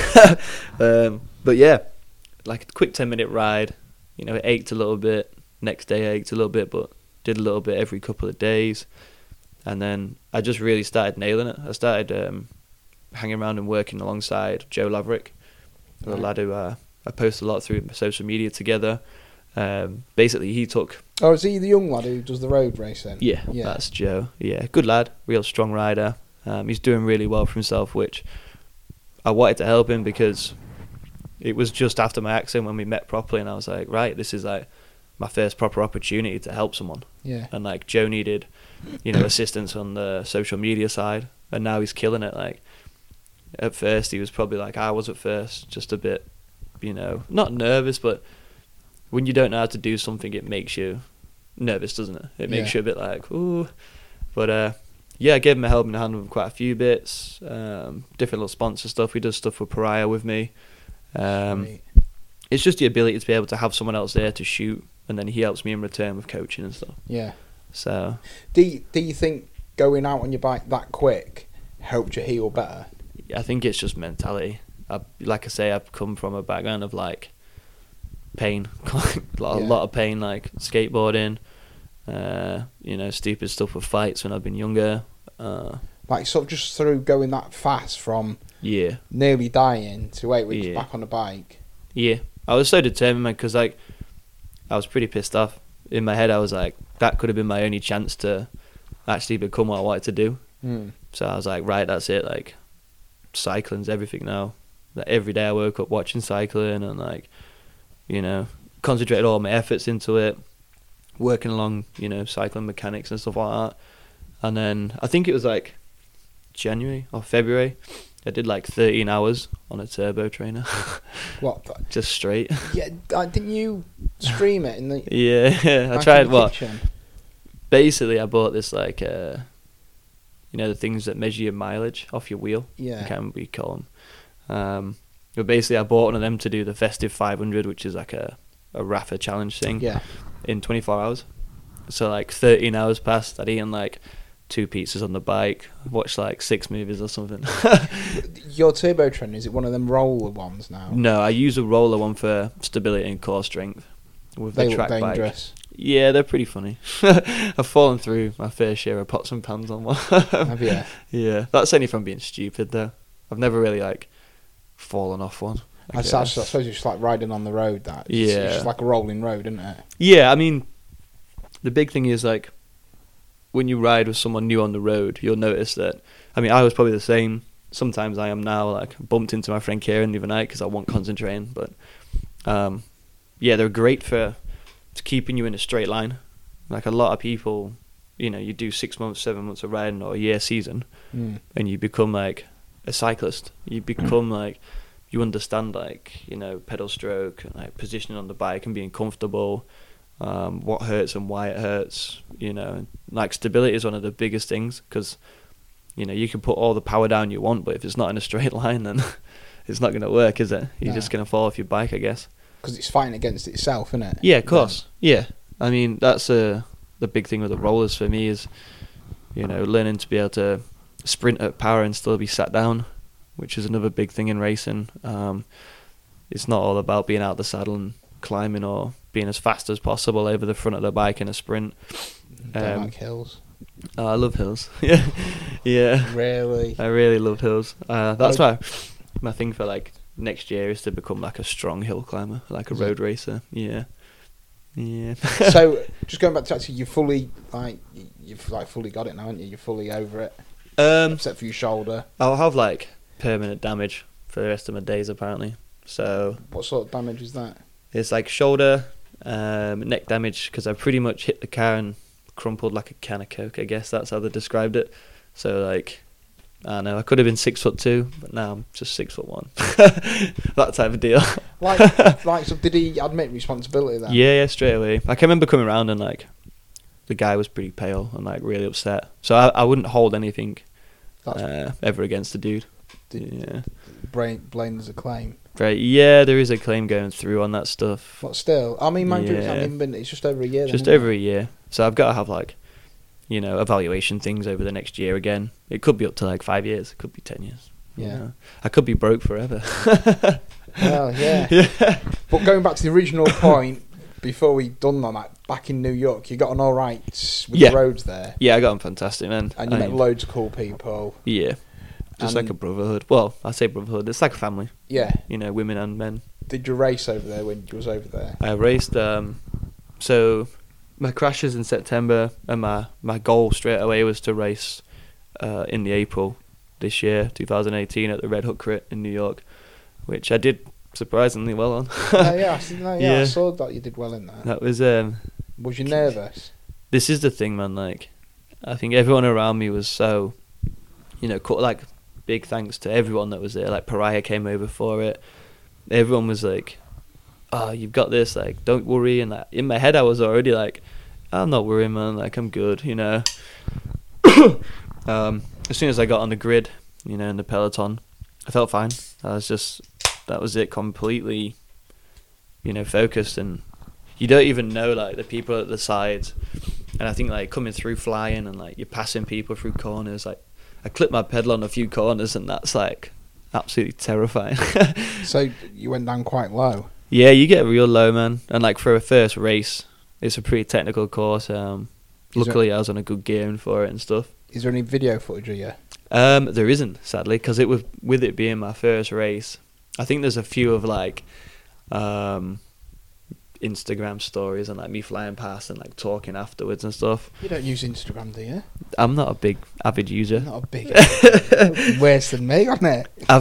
S2: But yeah, like a quick 10-minute ride. You know, it ached a little bit. Next day I ached a little bit, but did a little bit every couple of days. And then I just really started nailing it. I started hanging around and working alongside Joe Laverick, the lad who I post a lot through social media together. Basically, he took...
S1: Oh, is he the young lad who does the road racing?
S2: Yeah, that's Joe. Yeah, good lad, real strong rider. He's doing really well for himself, which I wanted to help him because it was just after my accident when we met properly, and I was like, right, this is like my first proper opportunity to help someone.
S1: Yeah.
S2: And like Joe needed, you know, assistance on the social media side, and now he's killing it. Like, at first he was probably like I was at first, just a bit, you know, not nervous, but when you don't know how to do something, it makes you nervous, doesn't it? It makes you a bit like, ooh. But I gave him a helping hand with quite a few bits, different little sponsor stuff. He does stuff with Pariah with me. It's just the ability to be able to have someone else there to shoot, and then he helps me in return with coaching and stuff.
S1: Yeah.
S2: So
S1: do you think going out on your bike that quick helped you heal better?
S2: I think it's just mentality. Like I say, I've come from a background of like pain, a lot of pain, like skateboarding, you know, stupid stuff with fights when I've been younger.
S1: Like sort of just through going that fast from nearly dying to 8 weeks back on the bike.
S2: Yeah, I was so determined because like I was pretty pissed off. In my head, I was like, that could have been my only chance to actually become what I wanted to do. So I was like, right, that's it. Like, cycling's everything now. Like, every day I woke up watching cycling and like, you know, concentrated all my efforts into it, working along, you know, cycling mechanics and stuff like that. And then I think it was like January or February, I did like 13 hours on a turbo trainer.
S1: What?
S2: Just straight.
S1: Yeah, didn't you stream it in the?
S2: Yeah, I tried. Well, basically, I bought this like, you know, the things that measure your mileage off your wheel.
S1: Yeah.
S2: I can't remember what you call them. But basically, I bought one of them to do the Festive 500, which is like a Rafa challenge thing.
S1: Yeah.
S2: In 24 hours. So like 13 hours passed. I'd eaten like 2 pizzas on the bike, watch like 6 movies or something.
S1: Your Turbo Trend, is it one of them roller ones now?
S2: No, I use a roller one for stability and core strength. With
S1: They
S2: the track
S1: look dangerous.
S2: bike. Yeah, they're pretty funny. I've fallen through my fair share of pots and pans on one.
S1: Have you?
S2: Yeah, that's only from being stupid though. I've never really like fallen off one.
S1: I suppose it's just like riding on the road. It's just like a rolling road, isn't it?
S2: Yeah, I mean, the big thing is like when you ride with someone new on the road, you'll notice that. I mean, I was probably the same. Sometimes I am now. Like bumped into my friend Kieran the other night because I wasn't concentrating. But yeah, they're great for keeping you in a straight line. Like a lot of people, you know, you do 6 months, 7 months of riding or a year season, and you become like a cyclist. You become like, you understand like, you know, pedal stroke and like positioning on the bike and being comfortable. What hurts and why it hurts, you know, and like stability is one of the biggest things because, you know, you can put all the power down you want, but if it's not in a straight line, then it's not going to work, is it? You're just going to fall off your bike, I guess.
S1: Because it's fighting against itself, isn't it?
S2: Yeah, of course. Yeah. I mean, that's the big thing with the rollers for me is, you know, learning to be able to sprint at power and still be sat down, which is another big thing in racing. It's not all about being out the saddle and climbing or being as fast as possible over the front of the bike in a sprint.
S1: Don't like hills.
S2: Oh, I love hills. Yeah, yeah.
S1: Really?
S2: I really love hills. That's why my thing for like next year is to become like a strong hill climber, like a road racer. Yeah, yeah.
S1: So just going back to actually, you've fully got it now, haven't you? You're fully over it, except for your shoulder.
S2: I'll have like permanent damage for the rest of my days apparently. So
S1: what sort of damage is that?
S2: It's like shoulder, neck damage because I pretty much hit the car and crumpled like a can of Coke. I guess that's how they described it. So like, I don't know, I could have been 6'2", but now I'm just 6'1". That type of deal.
S1: So did he admit responsibility then?
S2: Yeah, straight away. I can remember coming around and like, the guy was pretty pale and like really upset. So I wouldn't hold anything ever against the dude. Yeah.
S1: Blames a claim.
S2: Right, yeah, there is a claim going through on that stuff.
S1: But still, I mean, mind you, it's just over a year.
S2: Just over a year. So I've got to have like, you know, evaluation things over the next year again. It could be up to like 5 years. It could be 10 years.
S1: Yeah.
S2: You know? I could be broke forever.
S1: Well, yeah. Yeah. But going back to the original point, before we done on that, back in New York, you got on all right with the roads there.
S2: Yeah, I got on fantastic, man.
S1: And you met loads of cool people.
S2: Yeah. Just like a brotherhood. Well, I say brotherhood. It's like a family.
S1: Yeah.
S2: You know, women and men.
S1: Did you race over there when you was over there?
S2: I raced. So my crash is in September, and my goal straight away was to race in the April this year, 2018, at the Red Hook Crit in New York, which I did surprisingly well on.
S1: I saw that you did well in that.
S2: That was.
S1: Was you nervous?
S2: This is the thing, man. Like, I think everyone around me was so, you know, like. Big thanks to everyone that was there. Like Pariah came over for it. Everyone was like, "Oh, you've got this. Like, don't worry." And like, in my head, I was already like, "I'm not worrying, man. Like, I'm good." You know. As soon as I got on the grid, you know, in the peloton, I felt fine. That was it. Completely, you know, focused, and you don't even know like the people at the sides. And I think like coming through flying and like you're passing people through corners, like. I clipped my pedal on a few corners and that's like absolutely terrifying.
S1: So you went down quite low?
S2: Yeah, you get real low, man. And like for a first race, it's a pretty technical course. Luckily, I was on a good gearing for it and stuff.
S1: Is there any video footage of you?
S2: There isn't, sadly, because with it being my first race, I think there's a few of like Instagram stories and like me flying past and like talking afterwards and stuff.
S1: You don't use Instagram, do you?
S2: I'm not a big avid user.
S1: Not a big worse than me, aren't it?
S2: I'm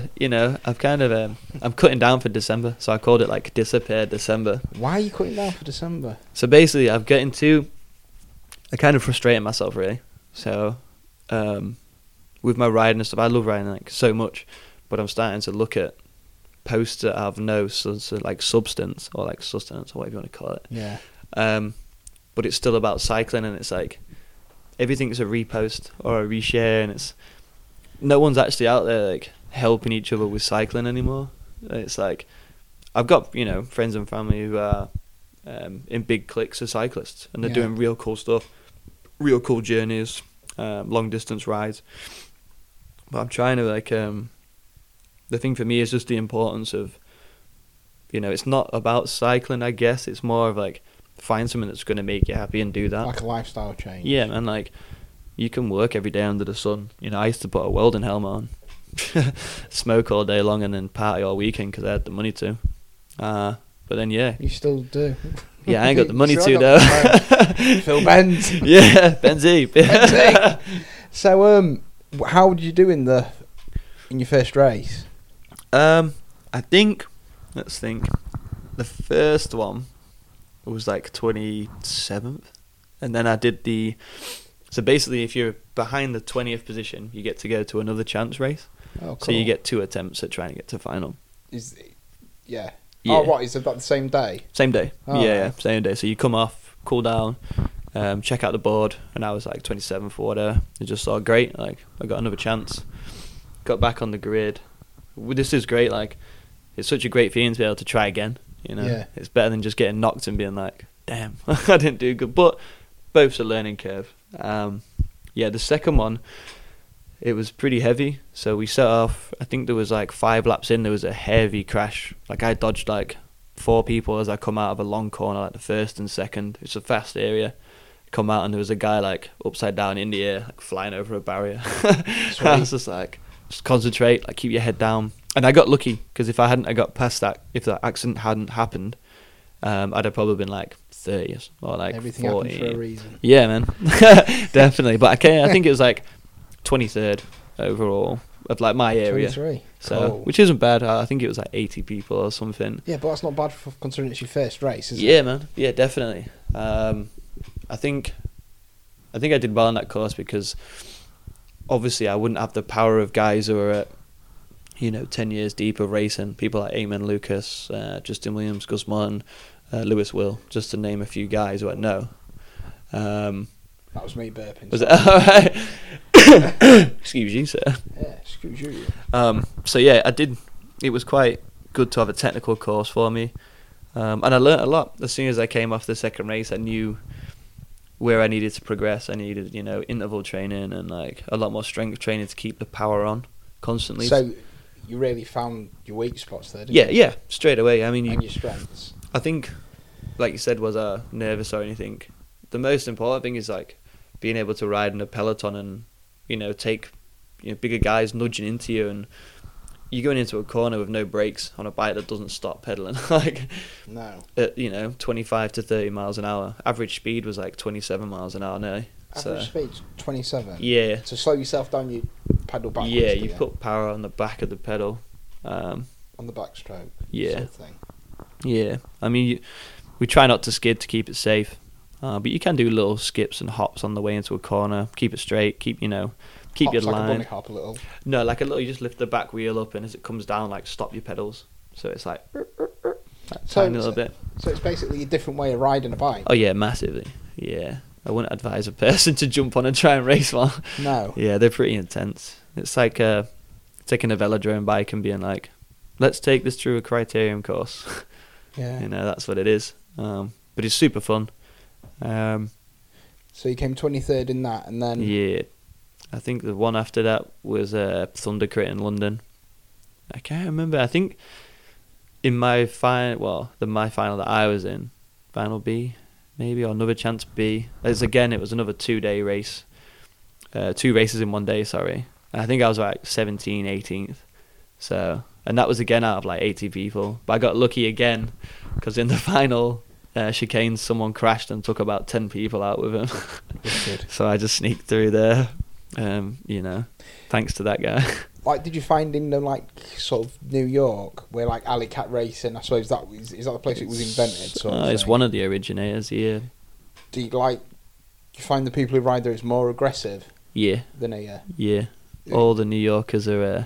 S2: cutting down for December, so I called it like Disappear December.
S1: Why are you cutting down for December?
S2: So basically I kind of frustrated myself really. So with my riding and stuff, I love riding like so much, but I'm starting to look at posts that have no like substance or like sustenance or whatever you want to call it.
S1: Yeah.
S2: But it's still about cycling, and it's like everything's a repost or a reshare, and it's no one's actually out there like helping each other with cycling anymore. It's like I've got, you know, friends and family who are in big cliques of cyclists, and they're doing real cool stuff, real cool journeys. long distance rides. But I'm trying to like the thing for me is just the importance of, you know, it's not about cycling, I guess. It's more of like find something that's going to make you happy and do that.
S1: Like a lifestyle change.
S2: Yeah, man. Like you can work every day under the sun. You know, I used to put a welding helmet on, smoke all day long, and then party all weekend because I had the money to. But then yeah,
S1: you still do.
S2: Yeah, I ain't got the money to though.
S1: Phil Benz.
S2: Yeah, Benzie.
S1: Benzie. So how did you do in your first race?
S2: I think, let's think, the first one was like 27th, and then I did so basically if you're behind the 20th position, you get to go to another chance race.
S1: Oh, cool.
S2: So you get 2 attempts at trying to get to final.
S1: Yeah. Oh, what, is it about the same day?
S2: Same day.
S1: Oh,
S2: yeah, right. Same day. So you come off, cool down, check out the board, and I was like 27th or whatever. It just saw great, like I got another chance. Got back on the grid. This is great, like it's such a great feeling to be able to try again, you know.
S1: Yeah.
S2: It's better than just getting knocked and being like, damn, I didn't do good. But both's a learning curve. The second one, it was pretty heavy, so we set off. I think there was like 5 laps in, there was a heavy crash. Like I dodged like 4 people as I come out of a long corner, like the first and second. It's a fast area. Come out and there was a guy like upside down in the air, like flying over a barrier. I was just like, just concentrate, like keep your head down. And I got lucky because if I got past that, if that accident hadn't happened, I'd have probably been like 30th or like
S1: everything
S2: 40.
S1: Happened for a reason.
S2: Yeah, man, definitely. But I think it was like 23rd overall of like my area.
S1: 23.
S2: So
S1: cool.
S2: Which isn't bad. I think it was like 80 people or something.
S1: Yeah, but that's not bad for considering it's your first race, is it?
S2: Yeah, man. Yeah, definitely. I think I did well on that course because obviously I wouldn't have the power of guys who are at, 10 years deep of racing. People like Eamon Lucas, Justin Williams, Gus Martin, Lewis Will, just to name a few guys who I know.
S1: That was me burping.
S2: Was it? All right. Excuse you, sir.
S1: Yeah, excuse you.
S2: So yeah, I did. It was quite good to have a technical course for me, and I learnt a lot. As soon as I came off the second race, I knew where I needed to progress. I needed, interval training and like a lot more strength training to keep the power on constantly.
S1: So you really found your weak spots there, didn't you?
S2: Yeah, straight away. I mean,
S1: and your strengths. I
S2: think, like you said, was I nervous or anything? The most important thing is like being able to ride in a peloton and take bigger guys nudging into you, and you're going into a corner with no brakes on a bike that doesn't stop pedaling like
S1: no
S2: at 25 to 30 miles an hour. Average speed was like 27 miles an hour now.
S1: Average speed's 27.
S2: Yeah.
S1: To slow yourself down, you pedal backwards.
S2: Yeah, you put power on the back of the pedal.
S1: On the backstroke.
S2: Yeah.
S1: Sort of thing.
S2: Yeah. I mean, we try not to skid to keep it safe, but you can do little skips and hops on the way into a corner. Keep it straight. Keep your
S1: hops
S2: line.
S1: Like a bunny hop a little.
S2: No, like a little. You just lift the back wheel up, and as it comes down, like stop your pedals. So it's like tiny little bit.
S1: So it's basically a different way of riding a bike.
S2: Oh yeah, massively. Yeah, I wouldn't advise a person to jump on and try and race one.
S1: No.
S2: Yeah, they're pretty intense. It's like taking a velodrome bike and being like, let's take this through a criterium course.
S1: Yeah.
S2: That's what it is. But it's super fun.
S1: So you came 23rd in that, and then...
S2: Yeah. I think the one after that was Thunder Crit in London. I can't remember. I think in my final that I was in, final B, maybe, or another chance B. It was another 2-day race. 2 races in one day, sorry. And I think I was like 17, 18th. So, and that was again out of like 80 people. But I got lucky again because in the final chicane, someone crashed and took about 10 people out with him. So I just sneaked through there. Thanks to that guy.
S1: Like, did you find in sort of New York where like Alley Cat Racing? I suppose is that the place it was invented?
S2: It's one of the originators. Yeah.
S1: Do you find the people who ride there is more aggressive?
S2: Yeah.
S1: Than here.
S2: Yeah. All the New Yorkers are.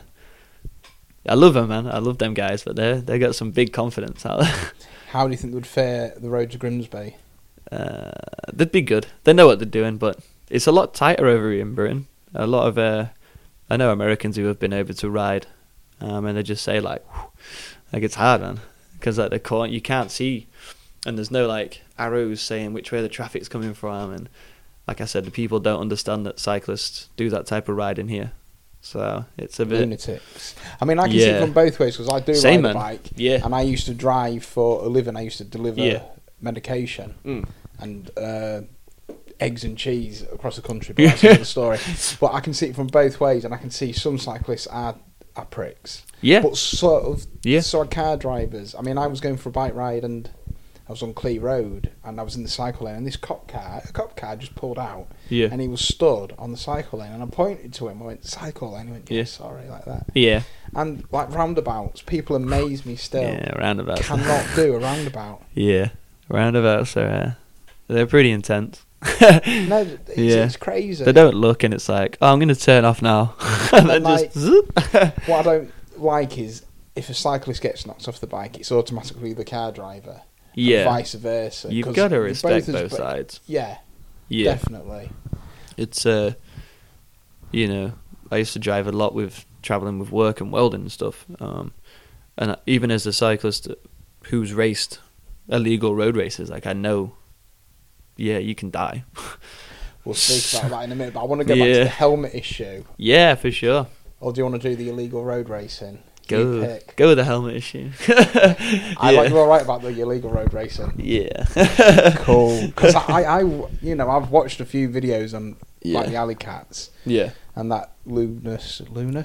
S2: I love them, man. I love them guys, but they got some big confidence out there.
S1: How do you think they would fare the road to Grimsby?
S2: They'd be good. They know what they're doing, but it's a lot tighter over here in Britain. A lot of I know Americans who have been able to ride, and they just say like it's hard, man, because like the corner you can't see, and there's no like arrows saying which way the traffic's coming from, and like I said, the people don't understand that cyclists do that type of riding here. So it's a bit
S1: lunatics. I mean, I can see it from both ways, because I do ride a bike, and I used to drive for a living. I used to deliver medication and eggs and cheese across the country, but that's another story. But I can see it from both ways, and I can see some cyclists are pricks. Yeah. But sort of are car drivers. I mean, I was going for a bike ride, and I was on Clee Road, and I was in the cycle lane, and this cop car just pulled out, and he was stood on the cycle lane, and I pointed to him. I went, cycle lane. He went, sorry, like that. Yeah. And like roundabouts, people amaze me still.
S2: Yeah, roundabouts.
S1: Cannot do a roundabout.
S2: Yeah, roundabouts are they're pretty intense.
S1: No, it's crazy.
S2: They don't look, and it's like, oh, I'm going to turn off now. And then
S1: like, what I don't like is if a cyclist gets knocked off the bike, it's automatically the car driver. Yeah, vice versa.
S2: You've got to respect both sides.
S1: Yeah, definitely.
S2: It's you know, I used to drive a lot with traveling with work and welding and stuff. And even as a cyclist who's raced illegal road races, like I know, you can die.
S1: We'll speak about that in a minute, but I want to go back to the helmet issue.
S2: Yeah, for sure.
S1: Or do you want to do the illegal road racing?
S2: Go with the helmet issue.
S1: You're all right about the illegal road racing.
S2: Yeah.
S1: Cool. Because I've watched a few videos on like the Alley Cats.
S2: Yeah.
S1: And that Lucas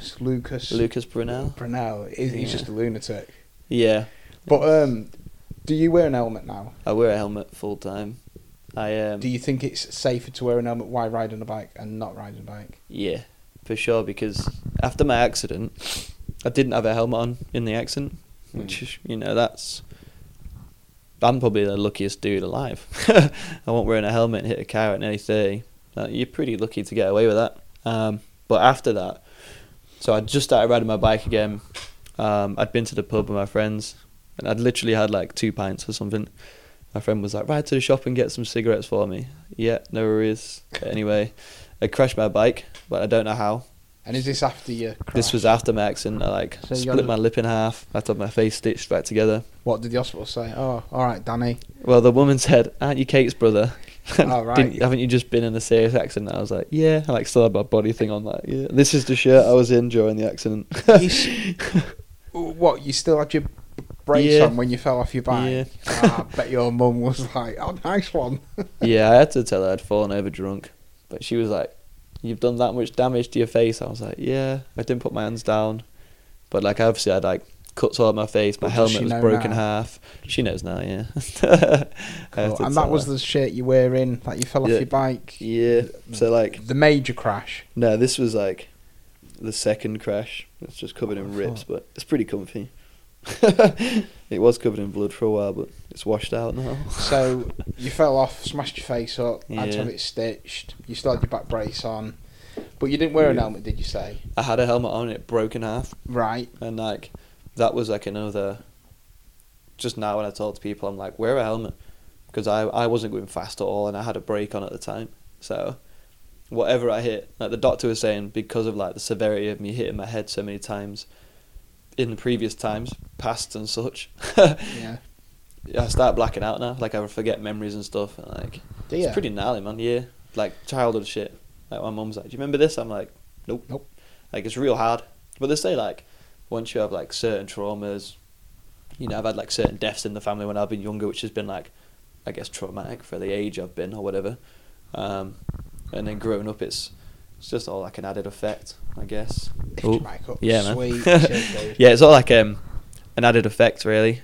S2: Brunel.
S1: He's just a lunatic.
S2: Yeah.
S1: But do you wear an helmet now?
S2: I wear a helmet full time.
S1: Do you think it's safer to wear an helmet while riding a bike and not riding a bike?
S2: Yeah, for sure. Because after my accident, I didn't have a helmet on in the accident, which, I'm probably the luckiest dude alive. I wasn't wearing a helmet and hit a car at nearly 30. You're pretty lucky to get away with that. But after that, so I just started riding my bike again. I'd been to the pub with my friends, and I'd literally had like 2 pints or something. My friend was like, ride to the shop and get some cigarettes for me. Yeah, no worries. Anyway, I crashed my bike, but I don't know how.
S1: And is this after your crash?
S2: This was after my accident. I split my lip in half. I had to have my face stitched back together.
S1: What did the hospital say? Oh, all right, Danny.
S2: Well, the woman said, aren't you Kate's brother?
S1: Oh, right.
S2: Haven't you just been in a serious accident? I was like, yeah. I still had my body thing on that. Yeah. This is the shirt I was in during the accident.
S1: What, you still had your brace on when you fell off your bike? Yeah. I bet your mum was like, oh, nice one.
S2: Yeah, I had to tell her I'd fallen over drunk. But she was like, you've done that much damage to your face? I was like, yeah, I didn't put my hands down. But obviously I'd cuts all over my face, my helmet was broken in half. She knows now, yeah.
S1: Cool. And that was the shirt you were in, that you fell off your bike?
S2: Yeah. So the
S1: major crash?
S2: No, this was the second crash. It's just covered in rips, but it's pretty comfy. It was covered in blood for a while, but it's washed out now.
S1: So you fell off, smashed your face up, had to have it stitched. You still had your back brace on, but you didn't wear an helmet, did you say?
S2: I had a helmet on, it broke in half.
S1: Right.
S2: And that was another. Just now when I talk to people, I'm like, wear a helmet, because I wasn't going fast at all, and I had a brake on at the time. So whatever I hit, the doctor was saying, because of the severity of me hitting my head so many times in the previous times, past and such.
S1: Yeah.
S2: I start blacking out now. I forget memories and stuff. And it's pretty gnarly, man. Yeah. Childhood shit. My mum's like, do you remember this? I'm like, nope. It's real hard. But they say once you have certain traumas, I've had certain deaths in the family when I've been younger, which has been I guess traumatic for the age I've been or whatever. And then growing up, it's just all an added effect, I guess. Yeah, man. Sweet. Yeah, it's all an added effect, really.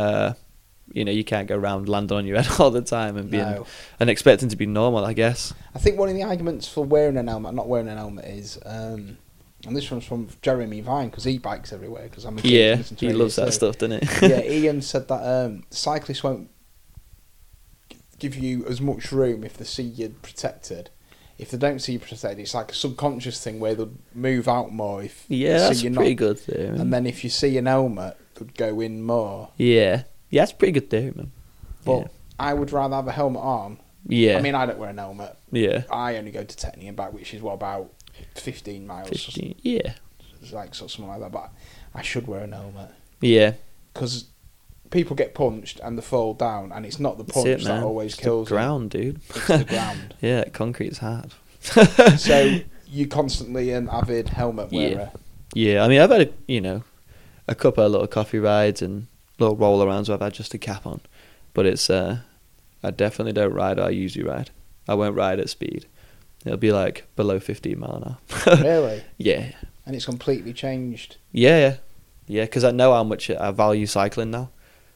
S2: You can't go around landing on your head all the time and and expecting to be normal, I guess.
S1: I think one of the arguments for wearing an helmet, not wearing an helmet, is, and this one's from Jeremy Vine, because he bikes everywhere. Cause I'm a
S2: he loves that stuff, doesn't he?
S1: Yeah, Ian said that cyclists won't give you as much room if they see you protected. If they don't see you protected, it's a subconscious thing where they'll move out more. If
S2: that's pretty good theory.
S1: And then if you see an helmet, they'll go in more.
S2: Yeah, that's pretty good theory, man.
S1: But I would rather have a helmet on.
S2: Yeah.
S1: I mean, I don't wear an helmet.
S2: Yeah.
S1: I only go to Tetney and back, which is about 15 miles.
S2: 15, yeah.
S1: It's something like that, but I should wear an helmet.
S2: Yeah.
S1: Because people get punched and they fall down, and it's not the punch that always kills
S2: them. Ground, dude.
S1: It's the ground.
S2: Yeah, concrete's hard.
S1: So you constantly an avid helmet wearer.
S2: Yeah. I mean, I've had a couple of little coffee rides and little roll arounds where I've had just a cap on, but it's I definitely don't ride. I usually ride. I won't ride at speed. It'll be like below 15 mile an hour.
S1: Really?
S2: Yeah.
S1: And it's completely changed.
S2: Yeah, because I know how much I value cycling now.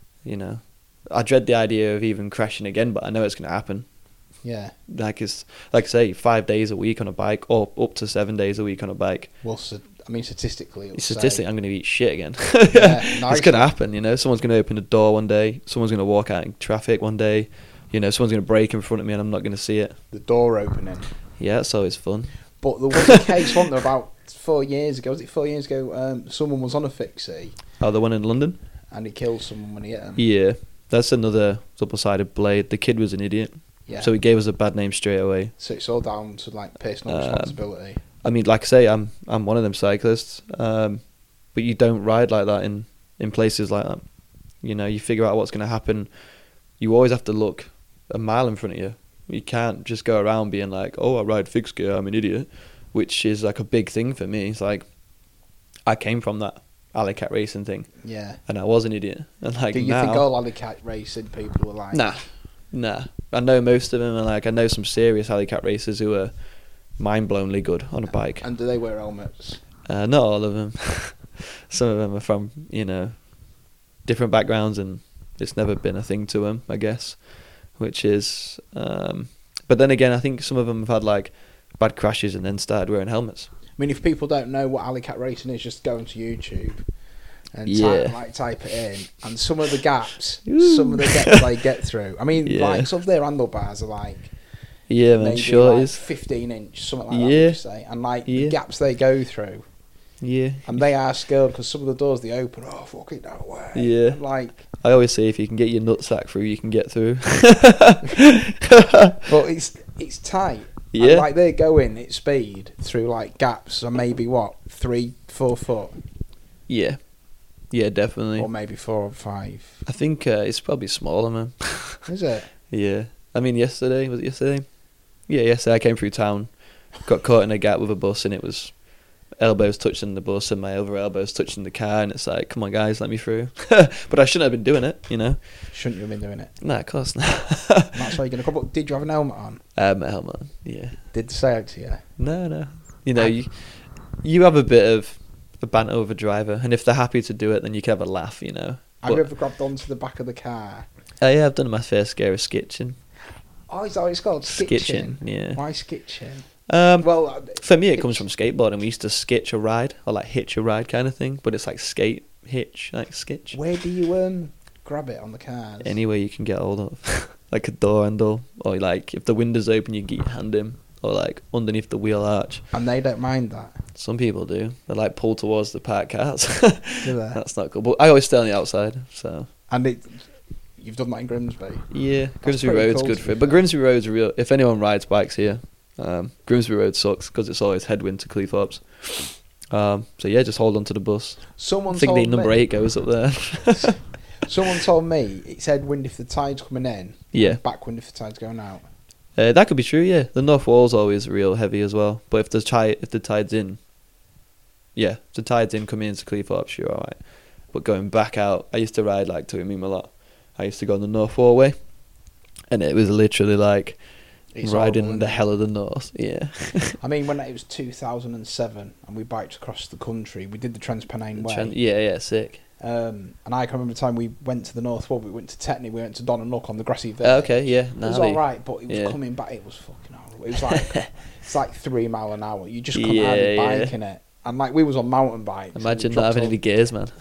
S2: I dread the idea of even crashing again, but I know it's going to happen.
S1: Yeah.
S2: Like I say, 5 days a week on a bike, or up to 7 days a week on a bike.
S1: Well, statistically,
S2: I'm going to eat shit again.
S1: Yeah, nice.
S2: It's going to happen. Someone's going to open the door one day. Someone's going to walk out in traffic one day. Someone's going to brake in front of me, and I'm not going to see it.
S1: The door opening.
S2: Yeah, it's always fun.
S1: But there was a case, wasn't there, about 4 years ago? Was it 4 years ago? Someone was on a fixie.
S2: Oh, the one in London?
S1: And he killed someone when he hit him.
S2: Yeah, that's another double-sided blade. The kid was an idiot. Yeah. So he gave us a bad name straight away.
S1: So it's all down to like personal responsibility.
S2: I mean, like I say, I'm one of them cyclists. But you don't ride like that in places like that. You figure out what's going to happen. You always have to look a mile in front of you. You can't just go around being like, oh, I ride fixed gear, I'm an idiot, which is like a big thing for me. It's like, I came from that alley cat racing thing.
S1: Yeah.
S2: And I was an idiot. And like,
S1: do you think all alley cat racing people were like...
S2: Nah. I know most of them, and like I know some serious alley cat racers who are mind-blowingly good on a bike.
S1: And do they wear helmets?
S2: Not all of them. Some of them are from, different backgrounds, and it's never been a thing to them, I guess. Which is, but then again, I think some of them have had like bad crashes and then started wearing helmets.
S1: I mean, if people don't know what alley cat racing is, just go onto YouTube and type it in, and some of the gaps, some of the gaps they get through. I mean, like some of their handlebars are like,
S2: man, sure
S1: like
S2: is
S1: 15-inch, something like that. Would you say? And like the gaps they go through.
S2: Yeah.
S1: And they are skilled because some of the doors they open, fucking no way.
S2: Yeah.
S1: Like,
S2: I always say if you can get your nutsack through, you can get through.
S1: But it's tight.
S2: Yeah.
S1: And like they're going at speed through like gaps of maybe 3-4 foot.
S2: Yeah. Yeah, definitely.
S1: Or maybe 4 or 5.
S2: I think it's probably smaller, man.
S1: Is it?
S2: Yeah. I mean, was it yesterday? Yeah, yesterday I came through town, got caught in a gap with a bus, and it was elbows touching the bus and my other elbows touching the car, and it's like, come on guys, let me through. But I shouldn't have been doing it,
S1: Shouldn't you have been doing it?
S2: No, of course not.
S1: That's why you're going to come up. Did you have an helmet on?
S2: I had my helmet on, yeah.
S1: Did they say it to you?
S2: No. You have a bit of a banter with a driver, and if they're happy to do it, then you can have a laugh,
S1: Have you ever grabbed onto the back of the car?
S2: Yeah, I've done my fair scare of skitching.
S1: Oh, is that what it's called?
S2: Skitching, yeah.
S1: Why skitching?
S2: Well, for me, it comes from skateboarding. We used to skitch a ride, or like hitch a ride kind of thing, but it's like skate, hitch, like skitch.
S1: Where do you grab it on the cars?
S2: Anywhere you can get hold of. Like a door handle, or like if the window's open, you can get your hand in, or like underneath the wheel arch.
S1: And they don't mind that?
S2: Some people do. They like pull towards the parked cars.
S1: Do they?
S2: That's not cool. But I always stay on the outside, so...
S1: And you've done that in Grimsby?
S2: Yeah, Grimsby Road's good for it. But Grimsby Road's real... If anyone rides bikes here, Grimsby Road sucks because it's always headwind to Cleethorpes. So yeah, just hold on to the bus.
S1: Someone
S2: I think the number 8 goes up there.
S1: Someone told me it's headwind if the tide's coming in.
S2: Yeah.
S1: Backwind if the tide's going out.
S2: That could be true, yeah. The North Wall's always real heavy as well. But if the tide's in... Yeah, if the tide's in coming into Cleethorpes, you're alright. But going back out, I used to ride like to Imim a lot. I used to go on the North Wall way. And it was literally like... It's riding horrible, the hell of the north, yeah.
S1: I mean, when it was 2007 and we biked across the country, we did the Transpennine Way.
S2: Yeah, sick.
S1: And I can remember the time we went to the North Wall, we went to Tetney, we went to Donanook on the grassy village.
S2: Okay, yeah.
S1: It was alright, but it was coming back, it was fucking horrible. It was like, it's like 3 mile an hour. You just couldn't hardly bike in it. And like, we was on mountain bikes.
S2: Imagine not having any gears, man.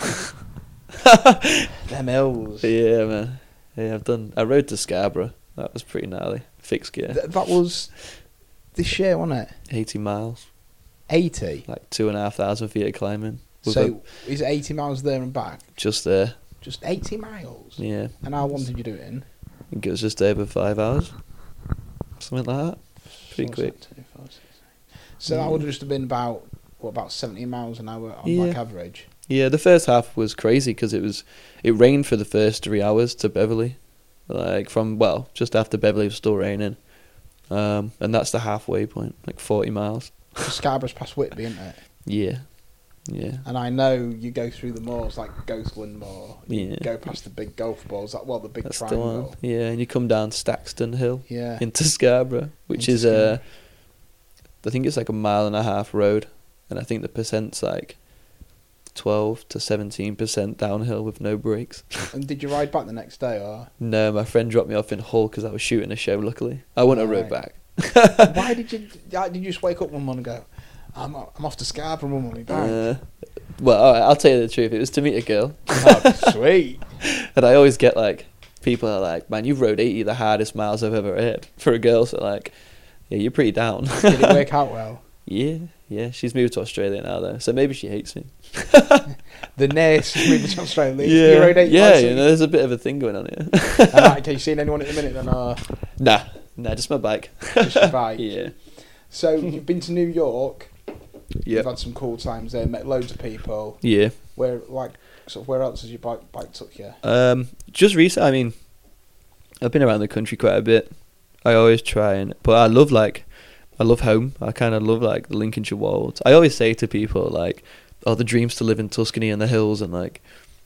S1: Them hills.
S2: Yeah, man. Yeah, I rode to Scarborough. That was pretty gnarly. Fixed gear.
S1: That was this year, wasn't it?
S2: 80 miles.
S1: 80?
S2: Like 2,500 feet of climbing.
S1: So, is it 80 miles there and back?
S2: Just there.
S1: Just 80 miles?
S2: Yeah.
S1: And how long did you do it in?
S2: I think it was just over 5 hours. Something like that. Pretty quick.
S1: So that would just have been about 70 miles an hour on like average?
S2: Yeah, the first half was crazy because it rained for the first 3 hours to Beverley, like just after Beverley was still raining, and that's the halfway point, like 40 miles.
S1: So Scarborough's past Whitby, isn't it?
S2: Yeah. Yeah.
S1: And I know you go through the moors like Ghostland Moor. You go past the big golf balls, the big
S2: that's
S1: triangle.
S2: The one. Yeah, and you come down Staxton Hill.
S1: Yeah.
S2: Into Scarborough, which is I think it's like a 1.5 mile road, and I think the percent's like 12 to 17% downhill with no brakes.
S1: And did you ride back the next day, or?
S2: No, my friend dropped me off in Hull because I was shooting a show. Luckily, I wouldn't have rode back.
S1: Why did you just wake up one morning and go, I'm off to Scarborough, Mum, on my back?
S2: Well, all right, I'll tell you the truth. It was to meet a girl.
S1: Oh, sweet.
S2: And I always get like, people are like, man, you've rode 80 the hardest miles I've ever had for a girl. So like, yeah, you're pretty down.
S1: Did it work out well?
S2: Yeah. She's moved to Australia now though, so maybe she hates me.
S1: The nurse moved to Australia.
S2: Yeah,
S1: you rode 80
S2: there's a bit of a thing going on here.
S1: Have you seen anyone at the minute then?
S2: Nah, just my bike.
S1: Just your bike.
S2: Yeah.
S1: So you've been to New York.
S2: Yeah.
S1: You've had some cool times there. Met loads of people.
S2: Yeah.
S1: Where else has your bike took you?
S2: Just recently. I mean, I've been around the country quite a bit. I always try but I love home. I kind of love like the Lincolnshire Wolds. I always say to people like, "Oh, the dream's to live in Tuscany and the hills and like,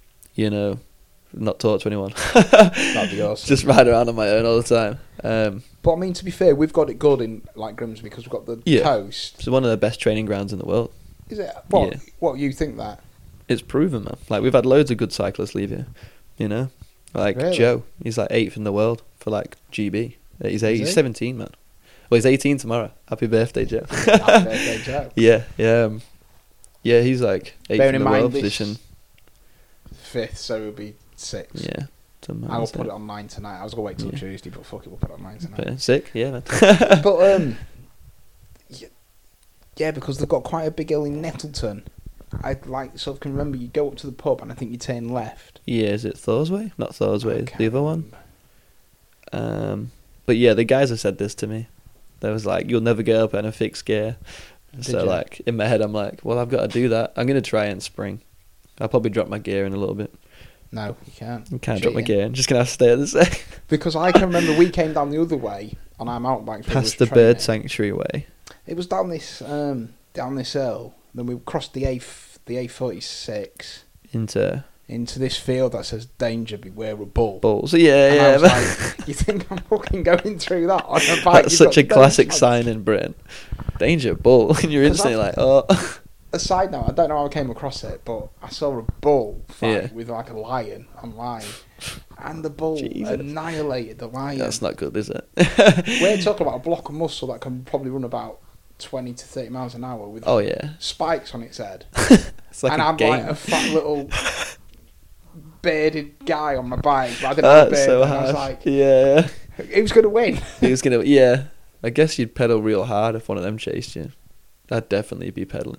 S2: not talk to anyone."
S1: That'd be awesome.
S2: Just ride around on my own all the time.
S1: But I mean, to be fair, we've got it good in like Grimsby because we've got the coast.
S2: It's one of the best training grounds in the world.
S1: Is it? What you think that?
S2: It's proven, man. Like we've had loads of good cyclists leave here. Like really? Joe, he's like 8th in the world for like GB. He's 17, man. Well, he's 18 tomorrow. Happy birthday, Joe.
S1: Happy birthday, Joe.
S2: Yeah, he's like 8th in the world position.
S1: 5th, so it'll be 6th.
S2: Yeah.
S1: I will put it on 9 tonight. I was going to wait till Tuesday, but fuck it, we'll put it on 9 tonight.
S2: Sick, yeah, man.
S1: But, yeah, because they've got quite a big hill in Nettleton. I can remember you go up to the pub and I think you turn left.
S2: Yeah, is it Thorsway? Not Thorsway, the other one. But yeah, the guys have said this to me. They was like, "You'll never get up in a fixed gear." So like in my head, I'm like, "Well, I've got to do that. I'm gonna try in spring. I'll probably drop my gear in a little bit."
S1: No, you can't.
S2: I can't drop my gear. I'm just gonna have to stay at the same.
S1: Because I can remember we came down the other way on our mountain bikes.
S2: Past the bird sanctuary way.
S1: It was down this hill. Then we crossed the A46 into this field that says "Danger, beware a bull."
S2: Bulls, yeah.
S1: Like, you think I'm fucking going through that on a bike?
S2: That's such a classic sign in Britain. Danger, bull, and you're instantly like, oh.
S1: A side note, I don't know how I came across it, but I saw a bull fight with like a lion online, and the bull annihilated the lion.
S2: That's not good, is it?
S1: We're talking about a block of muscle that can probably run about 20 to 30 miles an hour with spikes on its head.
S2: It's like
S1: and I'm
S2: game.
S1: like a fat little bearded guy on my bike, but I didn't have a beard.
S2: So
S1: and I was like,
S2: yeah.
S1: Who's going to win?
S2: Yeah. I guess you'd pedal real hard if one of them chased you. I'd definitely be pedaling.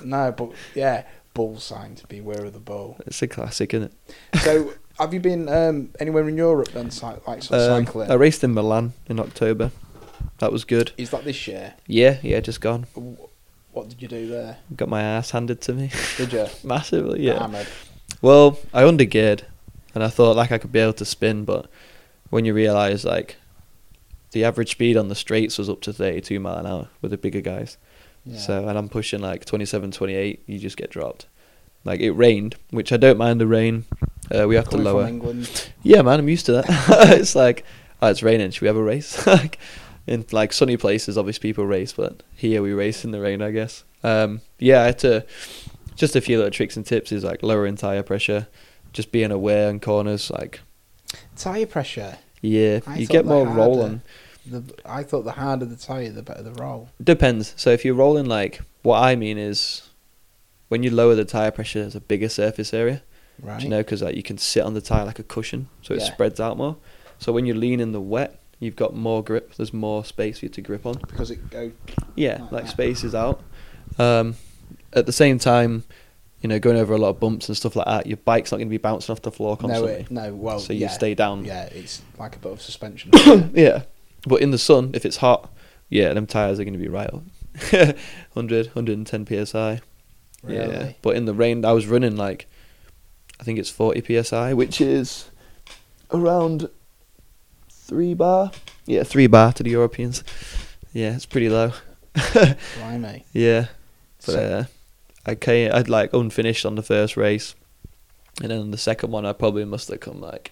S1: Bull sign to beware of the bull.
S2: It's a classic, isn't
S1: it? So, have you been anywhere in Europe then, cycling?
S2: I raced in Milan in October. That was good.
S1: Is that this year?
S2: Yeah, just gone.
S1: What did you do there?
S2: Got my ass handed to me.
S1: Did you?
S2: Massively, yeah.
S1: Hammered.
S2: Well, I undergeared, and I thought like I could be able to spin, but when you realise like the average speed on the straights was up to 32 mile an hour with the bigger guys. Yeah. So, and I'm pushing like 27, 28, you just get dropped. Like it rained, which I don't mind the rain. We have to lower.
S1: From England.
S2: Yeah, man, I'm used to that. It's like, it's raining, should we have a race? Like in like sunny places, obviously people race, but here we race in the rain, I guess. I had to, just a few little tricks and tips is like lowering tyre pressure, just being aware in corners, like.
S1: Tyre pressure?
S2: Yeah, you get more roll on.
S1: I thought the harder the tyre, the better the roll.
S2: Depends. So if you're rolling, like, what I mean is, when you lower the tyre pressure, there's a bigger surface area.
S1: Right.
S2: Do you know, because like, you can sit on the tyre like a cushion, so it spreads out more. So when you lean in the wet, you've got more grip. There's more space for you to grip on.
S1: Because it goes...
S2: Yeah, like space is out. At the same time, going over a lot of bumps and stuff like that, your bike's not going to be bouncing off the floor constantly. So you stay down.
S1: Yeah, it's like a bit of suspension.
S2: Yeah. But in the sun, if it's hot, them tyres are going to be right up. 100, 110 PSI.
S1: Really?
S2: Yeah, but in the rain, I was running like, I think it's 40 psi, which is around 3 bar. Yeah, 3 bar to the Europeans. Yeah, it's pretty low.
S1: Blimey.
S2: Yeah, but I'd like unfinished on the first race, and then on the second one I probably must have come like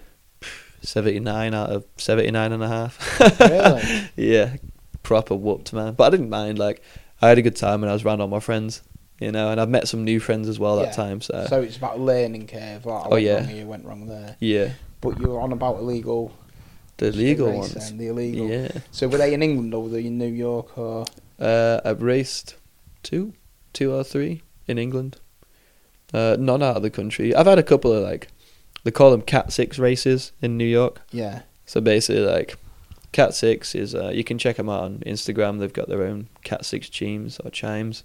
S2: 79 out of 79 and a half.
S1: Really?
S2: Yeah, proper whooped, man. But I didn't mind. Like, I had a good time, and I was around all my friends, and I've met some new friends as well that time. So
S1: it's about learning curve. Like, you went wrong there.
S2: Yeah.
S1: But you were on about illegal.
S2: The legal ones.
S1: The illegal.
S2: Yeah.
S1: So were they in England or were they in New York or?
S2: I've raced two or three in England. None out of the country. I've had a couple of like, they call them Cat 6 races in New York.
S1: Yeah.
S2: So basically, like, Cat 6 is, you can check them out on Instagram. They've got their own Cat 6 chimes.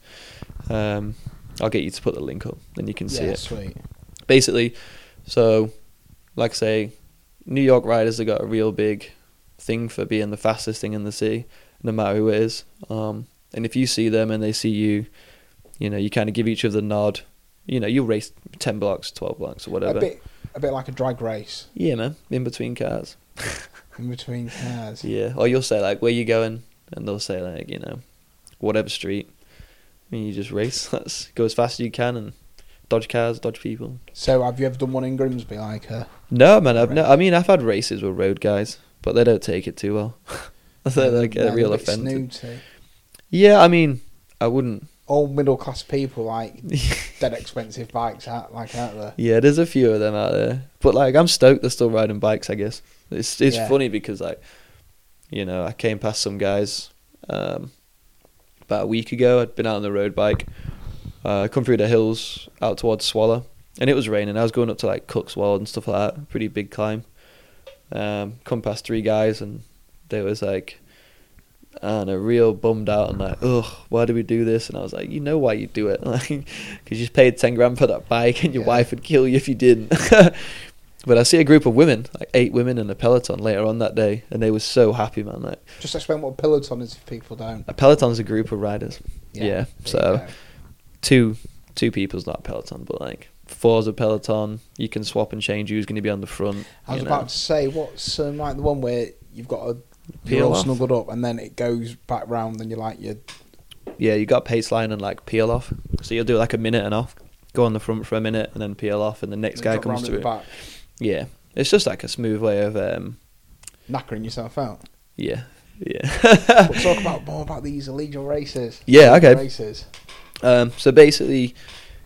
S2: I'll get you to put the link up, then you can see it.
S1: Yeah, sweet.
S2: Basically, so, like I say, New York riders have got a real big thing for being the fastest thing in the city, no matter who it is. And if you see them and they see you, you kind of give each other the nod. You race 10 blocks, 12 blocks, or whatever.
S1: A bit like a drag race.
S2: Yeah, man. In between cars.
S1: In between cars.
S2: Yeah. Or you'll say, like, where you going? And they'll say, like, whatever street. And you just race. Go as fast as you can and dodge cars, dodge people.
S1: So have you ever done one in Grimsby?
S2: No, man. I've had races with road guys, but they don't take it too well. They're like a real offender. Yeah, I wouldn't.
S1: All middle class people like dead expensive bikes out there.
S2: Yeah, there's a few of them out there, but like I'm stoked they're still riding bikes. I guess it's funny because like, I came past some guys about a week ago. I'd been out on the road bike, come through the hills out towards Swallow, and it was raining. I was going up to like Cookswold and stuff like that, pretty big climb. Come past 3 guys and they was like, real bummed out and like, ugh, why do we do this? And I was like, you know why you do it, like, because you just paid 10 grand for that bike and your wife would kill you if you didn't. But I see a group of women, like 8 women in a peloton later on that day, and they were so happy, man. Like,
S1: just explain what a peloton is if people don't.
S2: A peloton's a group of riders. Yeah. So two people's not a peloton, but like 4's a peloton. You can swap and change who's going to be on the front.
S1: I was about to say, what's like the one where you've got a
S2: peel off,
S1: snuggled up, and then it goes back round, and
S2: you got pace line and like peel off. So you'll do like a minute and off, go on the front for a minute, and then peel off, and the next guy comes through.
S1: Back.
S2: Yeah, it's just like a smooth way of
S1: knackering yourself out.
S2: Yeah.
S1: We'll talk more about these illegal races.
S2: Yeah, okay.
S1: Races.
S2: So basically,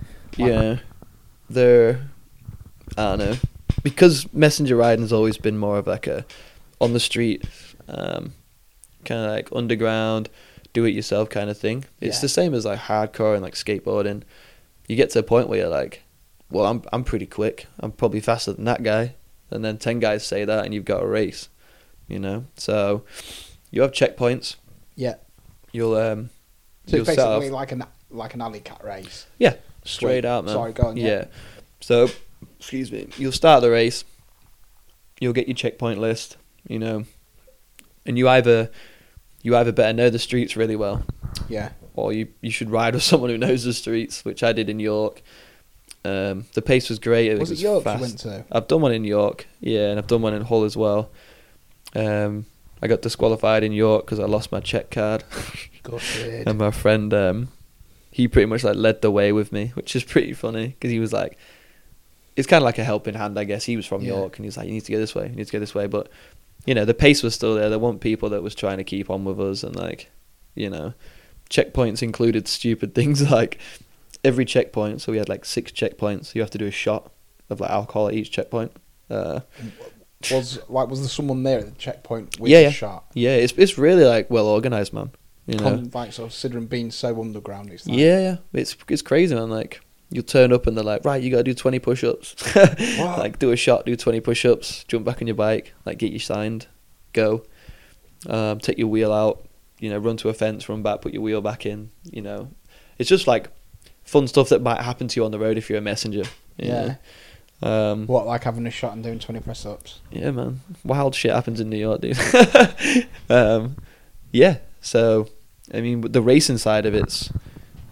S2: they're, I don't know, because messenger riding has always been more of like a on the street, kind of like underground, do it yourself kind of thing. It's the same as like hardcore and like skateboarding. You get to a point where you're like, well, I'm pretty quick. I'm probably faster than that guy. And then 10 guys say that and you've got a race, So you have checkpoints.
S1: Yeah.
S2: You'll
S1: so it's basically like an alley cat race.
S2: Yeah. Straight out, man.
S1: Sorry, go on.
S2: Yeah. So, excuse me. You'll start the race. You'll get your checkpoint list, and you either better know the streets really well.
S1: Yeah.
S2: Or you should ride with someone who knows the streets, which I did in York. The pace was great.
S1: Was it York you went to?
S2: I've done one in York, and I've done one in Hull as well. I got disqualified in York because I lost my check card. And my friend, he pretty much like led the way with me, which is pretty funny because he was like, it's kind of like a helping hand, I guess. He was from York and he was like, you need to go this way, you need to go this way. But, the pace was still there. There weren't people that was trying to keep on with us. And like, checkpoints included stupid things like every checkpoint. So we had like 6 checkpoints. You have to do a shot of like alcohol at each checkpoint.
S1: Was there someone there at the checkpoint with a shot?
S2: Yeah, it's really like well organised, man.
S1: Like, so considering being so underground, it's like...
S2: it's crazy, man. Like, you'll turn up and they're like, right, you gotta do 20 push-ups. Like, do a shot, do 20 push-ups, jump back on your bike, like, get you signed, go, take your wheel out, run to a fence, run back, put your wheel back in. It's just like fun stuff that might happen to you on the road if you're a messenger.
S1: Yeah. What, like having a shot and doing 20 press-ups?
S2: Yeah, man. Wild shit happens in New York, dude. So, the racing side of it's,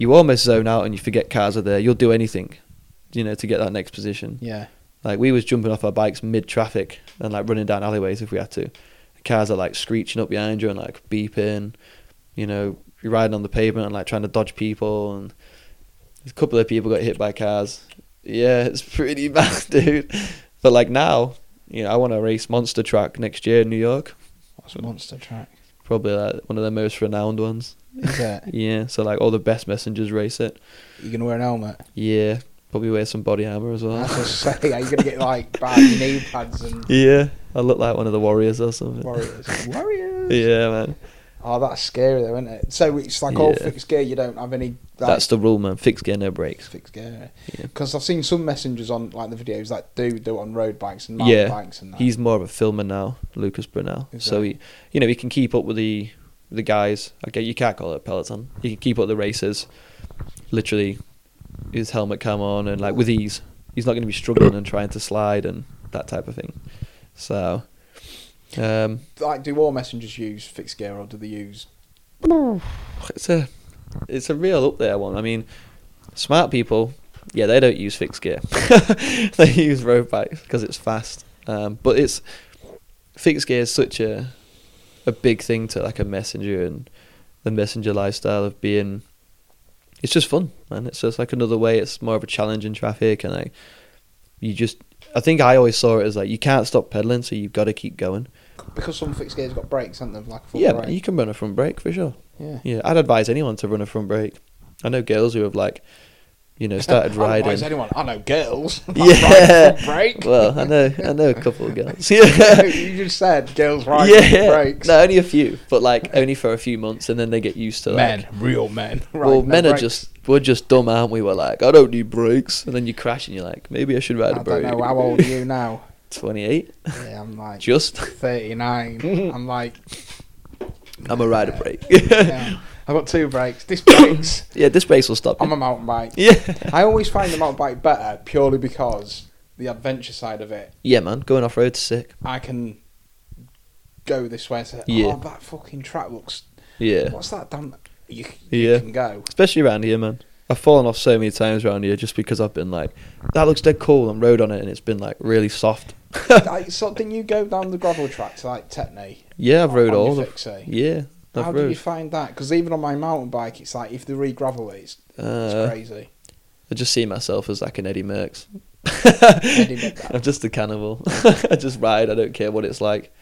S2: you almost zone out and you forget cars are there. You'll do anything, to get that next position.
S1: Yeah.
S2: Like, we was jumping off our bikes mid-traffic and, like, running down alleyways if we had to. Cars are, like, screeching up behind you and, like, beeping. You're riding on the pavement and, like, trying to dodge people. And a couple of people got hit by cars. Yeah, it's pretty bad, dude. But, like, now, I want to race Monster Truck next year in New York.
S1: What's a Monster Truck?
S2: Probably, like, one of the most renowned ones.
S1: Is it?
S2: Yeah, so, like, all the best messengers race it.
S1: You going to wear an helmet?
S2: Yeah. Probably wear some body armor as well.
S1: I was going to say, are you going to get, like, bad knee pads and...
S2: Yeah, I look like one of the Warriors or something.
S1: Warriors!
S2: Yeah, man.
S1: Oh, that's scary though, isn't it? So it's like all fixed gear, you don't have any... Like,
S2: that's the rule, man. Fixed gear, no brakes.
S1: Fixed gear.
S2: Yeah.
S1: Because I've seen some messengers on, like, the videos that do it on road bikes and mountain bikes and that.
S2: He's more of a filmer now, Lucas Brunel. So he can keep up with the guys. Okay, you can't call it a peloton. He can keep up with the racers. Literally... his helmet come on and like with ease. He's not going to be struggling and trying to slide and that type of thing. So,
S1: like, do all messengers use fixed gear or do they use?
S2: It's a real up there one. I mean, smart people, they don't use fixed gear. They use road bikes because it's fast. But fixed gear is such a big thing to like a messenger and the messenger lifestyle of being. It's just fun, man. It's just like another way. It's more of a challenge in traffic, and I think I always saw it as like you can't stop pedaling, so you've got to keep going.
S1: Because some fixed gears got brakes, haven't they? Like a full
S2: brake.
S1: Man,
S2: you can run a front brake for sure.
S1: Yeah.
S2: I'd advise anyone to run a front brake. I know girls who have like, started riding.
S1: Advise anyone. I know girls.
S2: Yeah.
S1: Front brake.
S2: Well, I know a couple of girls.
S1: You just said girls riding brakes.
S2: No, only a few, but like only for a few months, and then they get used to
S1: men, real men.
S2: Well, men are we're just dumb, aren't we? We're like, I don't need brakes, and then you crash, and you're like, maybe I should ride a brake.
S1: I don't know. How old are you now?
S2: 28.
S1: Yeah, I'm like
S2: just
S1: 39. I'm like,
S2: I'm a rider brake.
S1: Yeah. I've got two brakes. Disc brakes.
S2: Yeah, disc brakes will stop you.
S1: I'm a mountain bike.
S2: Yeah.
S1: I always find the mountain bike better purely because the adventure side of it.
S2: Yeah, man. Going off road's sick.
S1: I can go this way and say, that fucking track looks...
S2: Yeah.
S1: What's that damn... You can go.
S2: Especially around here, man. I've fallen off so many times around here just because I've been like, that looks dead cool, and rode on it, and it's been like really soft.
S1: So didn't you go down the gravel track to like Tetney?
S2: Yeah, I've rode all
S1: the...
S2: Yeah.
S1: How did you find that? Because even on my mountain bike, it's like if they re-gravel it, it's crazy.
S2: I just see myself as like an Eddie Merckx.
S1: Eddie Merckx.
S2: I'm just a cannibal. I just ride. I don't care what it's like.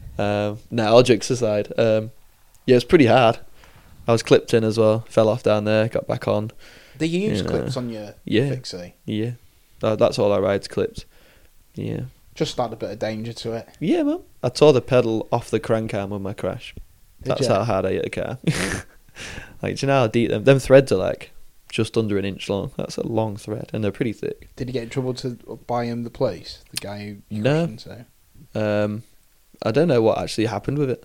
S2: All jokes aside. It's pretty hard. I was clipped in as well. Fell off down there. Got back on.
S1: Do you use clips on your fixie?
S2: Yeah. That's all I ride's clipped. Yeah.
S1: Just add a bit of danger to it.
S2: Yeah, man. I tore the pedal off the crank arm with my crash. That's how hard I hit the car. Like, do you know how deep them threads are like? Just under an inch long. That's a long thread, and they're pretty thick.
S1: Did you get in trouble to buy him the place? The guy who you
S2: crashed into? I don't know what actually happened with it.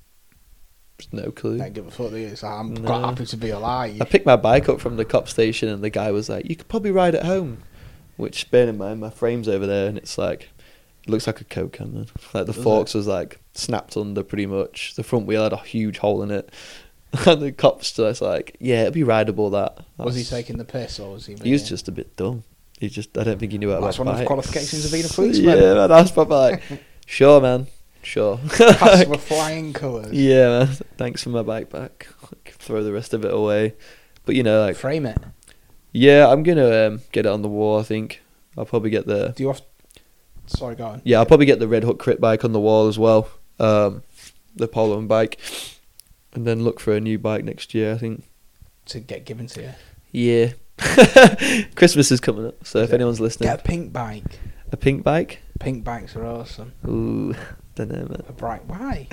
S2: Just no clue.
S1: Don't give a fuck, do you? So I'm quite happy to be alive.
S2: I picked my bike up from the cop station, and the guy was like, "You could probably ride it home." Which, bear in mind, my frame's over there, and it's like, it looks like a Coke can, man. Like the forks was like snapped under pretty much. The front wheel had a huge hole in it. And the cop's just like, yeah, it'd be rideable, that.
S1: Was he taking the piss, or was he...
S2: He was just a bit dumb. I don't think he knew how to ride.
S1: That's one of the qualifications of being a policeman.
S2: Yeah, man, I was probably like, sure, man, sure.
S1: Pass with flying colours.
S2: Yeah, man, thanks for my bike back. Throw the rest of it away. But, like...
S1: Frame it.
S2: Yeah, I'm going to get it on the wall, I think. I'll probably get the...
S1: Do you have... Sorry, go on.
S2: Yeah, I'll probably get the Red Hook crit bike on the wall as well. The Polo bike. And then look for a new bike next year, I think.
S1: To get given to you?
S2: Yeah. Christmas is coming up, so if anyone's listening...
S1: Get a pink bike.
S2: A pink bike?
S1: Pink bikes are awesome.
S2: Ooh, don't know, man.
S1: A bright... Why?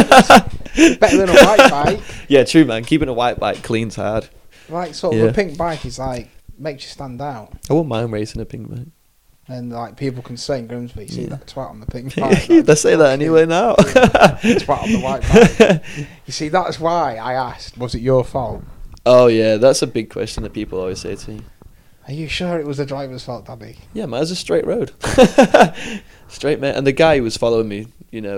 S1: Better than a white bike.
S2: Yeah, true, man. Keeping a white bike clean's hard.
S1: Like, sort of a pink bike is like, makes you stand out.
S2: I wouldn't mind racing a pink bike.
S1: And like people can say in Grimsby, see that twat on the pink bike.
S2: They say that anyway now.
S1: Twat on the white bike. You see, that's why I asked, was it your fault?
S2: Oh yeah, that's a big question that people always say to me.
S1: Are you sure it was the driver's fault, Daddy?
S2: Yeah, man, it was a straight road. Straight, man. And the guy who was following me,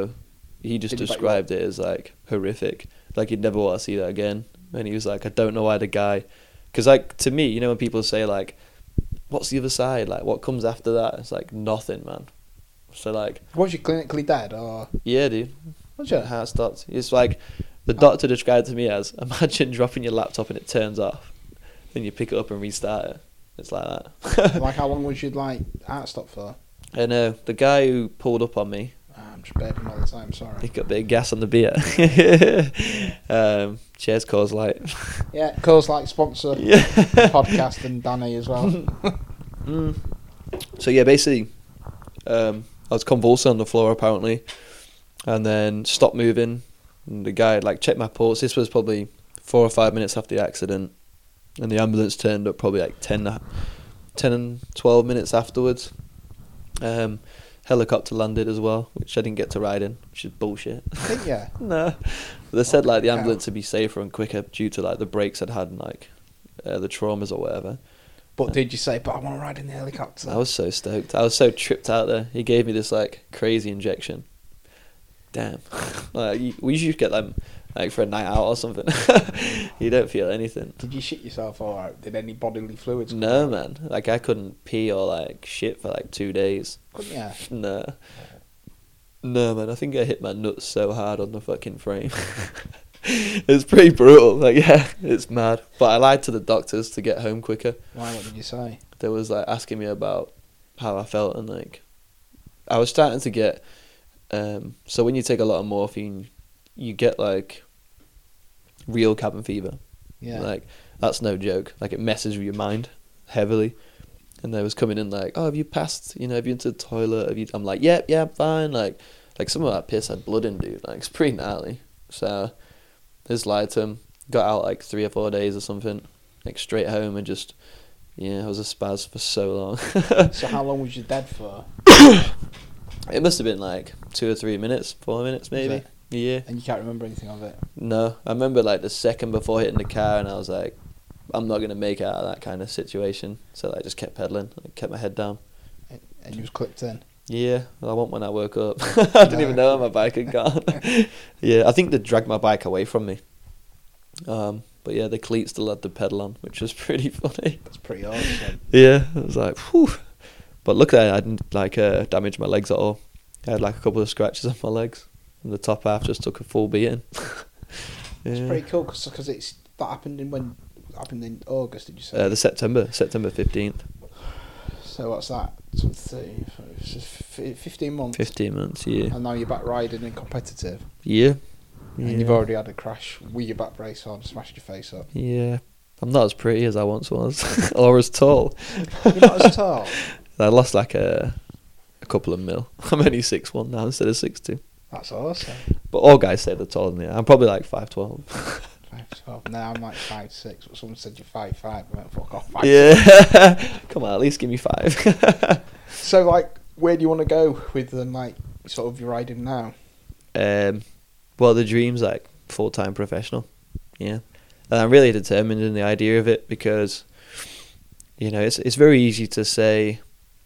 S2: he just described it as like horrific. Like he'd never want to see that again. And he was like, I don't know why the guy Because like to me, you know, when people say like, "What's the other side? Like, what comes after that?" It's like nothing, man. So like,
S1: was you clinically dead or?
S2: Yeah, dude.
S1: Was you?
S2: Heart stopped. It's like the doctor described it to me as, imagine dropping your laptop and it turns off, then you pick it up and restart it. It's like that.
S1: Like how long was you like heart stop for?
S2: I know the guy who pulled up on me.
S1: I'm just burping all the time. Sorry.
S2: He got a bit of gas on the beer. Cheers, Coors Light.
S1: Yeah, Coors Light sponsor podcast and Danny as well.
S2: So yeah, basically, I was convulsing on the floor apparently, and then stopped moving. And the guy had like checked my pulse. This was probably 4 or 5 minutes after the accident, and the ambulance turned up probably like 10 and 12 minutes afterwards. Helicopter landed as well, which I didn't get to ride in, which is bullshit.
S1: Yeah.
S2: No. They said like the ambulance would be safer and quicker due to like the breaks I'd had and like the traumas or whatever.
S1: But did you say, but I want to ride in the helicopter?
S2: I was so stoked. I was so tripped out there. He gave me this like crazy injection. Damn. Like we should get them like for a night out or something. You don't feel anything.
S1: Did you shit yourself all right? Did any bodily fluids come
S2: No,
S1: out?
S2: man. Like I couldn't pee or like shit for like 2 days.
S1: Couldn't you?
S2: No, man. I think I hit my nuts so hard on the fucking frame. It's pretty brutal. Like, yeah, it's mad. But I lied to the doctors to get home quicker.
S1: Why? What did you say?
S2: They was like asking me about how I felt, and like I was starting to get. So when you take a lot of morphine, you get like real cabin fever.
S1: Yeah.
S2: Like that's no joke. Like it messes with your mind heavily. And they was coming in like, oh, have you passed? You know, have you been to the toilet? Have you? I'm like, yeah, I'm fine. Like some of that piss had blood in, dude. Like it's pretty gnarly. So I just lied to him. Got out like 3 or 4 days or something. Like straight home and just, I was a spaz for so long.
S1: So how long was you dead for?
S2: It must have been like 2 or 3 minutes, 4 minutes maybe. Yeah.
S1: And you can't remember anything of it?
S2: No, I remember like the second before hitting the car, and I was like, I'm not gonna make it out of that kind of situation. So I just kept pedaling, like, kept my head down.
S1: And you was clipped in?
S2: Yeah, well, I wasn't when I woke up. I didn't even know where my bike had gone. Yeah, I think they dragged my bike away from me. But yeah, the cleat still had the pedal on, which was pretty funny.
S1: That's pretty awesome.
S2: Yeah, I was like, whew. But luckily I didn't like damage my legs at all. I had like a couple of scratches on my legs, and the top half just took a full beating.
S1: It's pretty cool because that happened in August. Did you say?
S2: The September 15th.
S1: So what's that? 15 months.
S2: 15 months, yeah.
S1: And now you're back riding and competitive.
S2: Yeah.
S1: And you've already had a crash with your back brace on, smashed your face up.
S2: Yeah. I'm not as pretty as I once was, or as tall.
S1: You're not as tall.
S2: I lost like a couple of mil. I'm only 6'1" now instead of 6'2".
S1: That's awesome.
S2: But all guys say they're taller than me. I'm probably like 5'12".
S1: 5'12". No, I'm like 5'6". But someone said you're 5'5". I went, fuck off. 5'6".
S2: Yeah. Come on, at least give me 5.
S1: So, like, where do you want to go with them, like, sort of your riding now?
S2: Well, the dream's like full-time professional. Yeah. And I'm really determined in the idea of it because, it's very easy to say,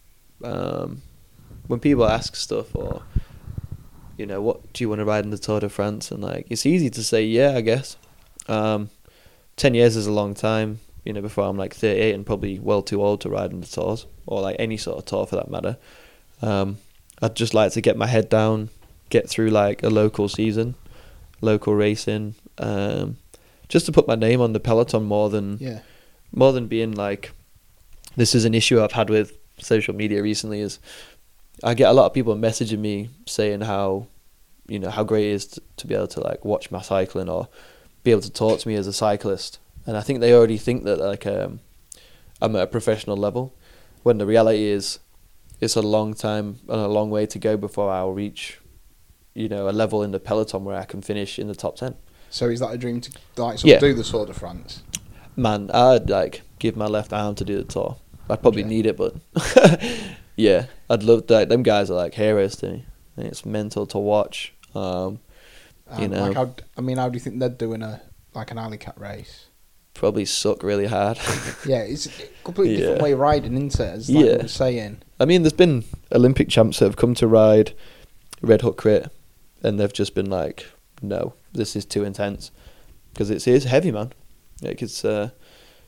S2: when people ask stuff or, what do you want to ride in the Tour de France? And like, it's easy to say, yeah, I guess. 10 years is a long time, before I'm like 38 and probably well too old to ride in the Tours or like any sort of tour for that matter. I'd just like to get my head down, get through like a local season, local racing, just to put my name on the peloton more than being like, this is an issue I've had with social media recently is I get a lot of people messaging me saying how, how great it is to be able to like watch my cycling or be able to talk to me as a cyclist. And I think they already think that like I'm at a professional level, when the reality is it's a long time and a long way to go before I'll reach, a level in the peloton where I can finish in the top 10.
S1: So is that a dream to like sort of do the Tour de France?
S2: Man, I'd like give my left arm to do the Tour. I'd probably need it, but yeah, I'd love that. Them guys are like heroes to me. And it's mental to watch.
S1: Like how do you think they're doing an alley cat race?
S2: Probably suck really hard.
S1: Yeah, it's a completely different way of riding, isn't it? As like you were saying. I
S2: mean, there's been Olympic champs that have come to ride Red Hook Crit, and they've just been like, no, this is too intense. Because it's heavy, man. Like it's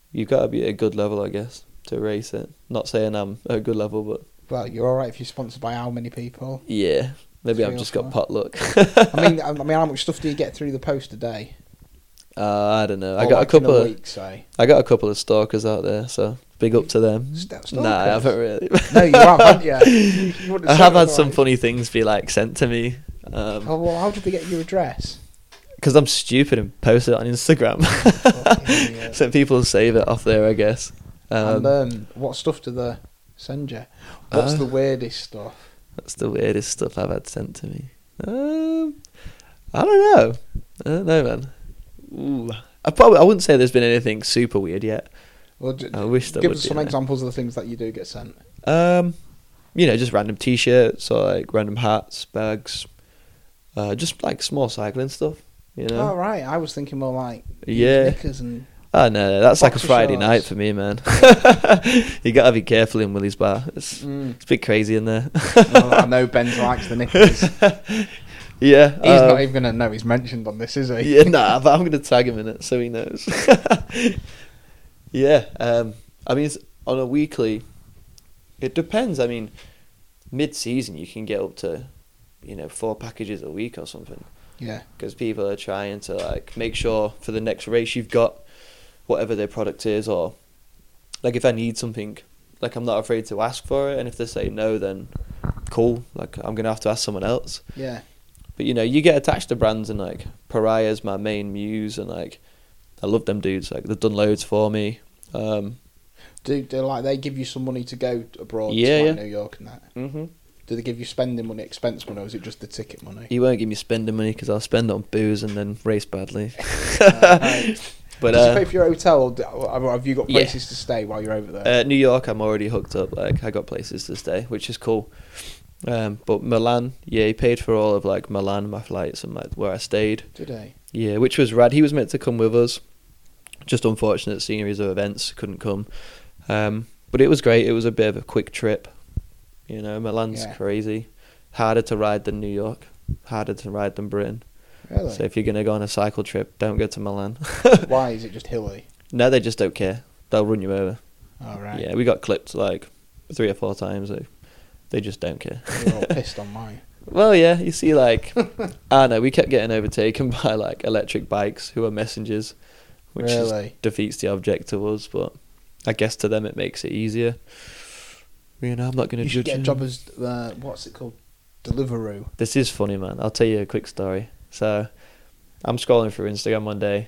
S2: you've got to be at a good level, I guess, to race it. Not saying I'm at a good level, but...
S1: Well, you're all right if you're sponsored by how many people?
S2: Yeah, maybe I've just got potluck.
S1: I mean, how much stuff do you get through the post a day?
S2: I don't know. I got a couple of
S1: week, say.
S2: I got a couple of stalkers out there, so big up to them. Nah, I haven't really.
S1: No, you haven't, you
S2: I have had some funny things be like sent to me.
S1: Well, how did they get your address?
S2: Because I'm stupid and post it on Instagram. So people save it off there, I guess.
S1: And what stuff do they send you? What's the weirdest stuff?
S2: That's the weirdest stuff I've had sent to me. I don't know, man. Ooh. I wouldn't say there's been anything super weird yet.
S1: Well,
S2: I wish there
S1: give
S2: would
S1: us
S2: be,
S1: some examples of the things that you do get sent.
S2: Just random T-shirts or like random hats, bags, just like small cycling stuff. You know.
S1: Oh right, I was thinking more like knickers and.
S2: Oh no, that's like a Friday night for me, man. You gotta be careful in Willie's bar. It's a bit crazy in there.
S1: I know Ben likes the knickers.
S2: Yeah,
S1: he's not even gonna know he's mentioned on this, is he?
S2: Yeah, nah, but I'm gonna tag him in it so he knows. Yeah, I mean, it's on a weekly. It depends. I mean, mid-season you can get up to, 4 packages a week or something.
S1: Yeah.
S2: Because people are trying to like make sure for the next race you've got whatever their product is, or like if I need something, like I'm not afraid to ask for it, and if they say no, then cool. Like I'm gonna have to ask someone else.
S1: Yeah.
S2: But you get attached to brands, and like Pariah's my main muse, and like I love them dudes. Like they've done loads for me.
S1: Do they give you some money to go abroad to New York and that? Mm-hmm. Do they give you spending money, expense money, or is it just the ticket money?
S2: He won't give me spending money because I'll spend it on booze and then race badly. But
S1: does he pay for your hotel, or have you got places to stay while you're over there?
S2: New York, I'm already hooked up. Like I got places to stay, which is cool. But Milan, he paid for all of like Milan, my flights and where I stayed.
S1: Did he?
S2: Yeah, which was rad. He was meant to come with us. Just unfortunate series of events, couldn't come. But it was great. It was a bit of a quick trip. Milan's crazy. Harder to ride than New York. Harder to ride than Britain.
S1: Really?
S2: So if you're going to go on a cycle trip, don't go to Milan.
S1: Why? Is it just hilly?
S2: No, they just don't care. They'll run you over.
S1: Oh, right.
S2: Yeah, we got clipped like 3 or 4 times. They just don't care.
S1: You're all pissed on mine.
S2: Well, yeah, you see, like, I know, we kept getting overtaken by, like, electric bikes who are messengers, which defeats the object to us, but I guess to them it makes it easier. I'm not going to judge
S1: you. You should get a job as, what's it called? Deliveroo.
S2: This is funny, man. I'll tell you a quick story. So, I'm scrolling through Instagram one day,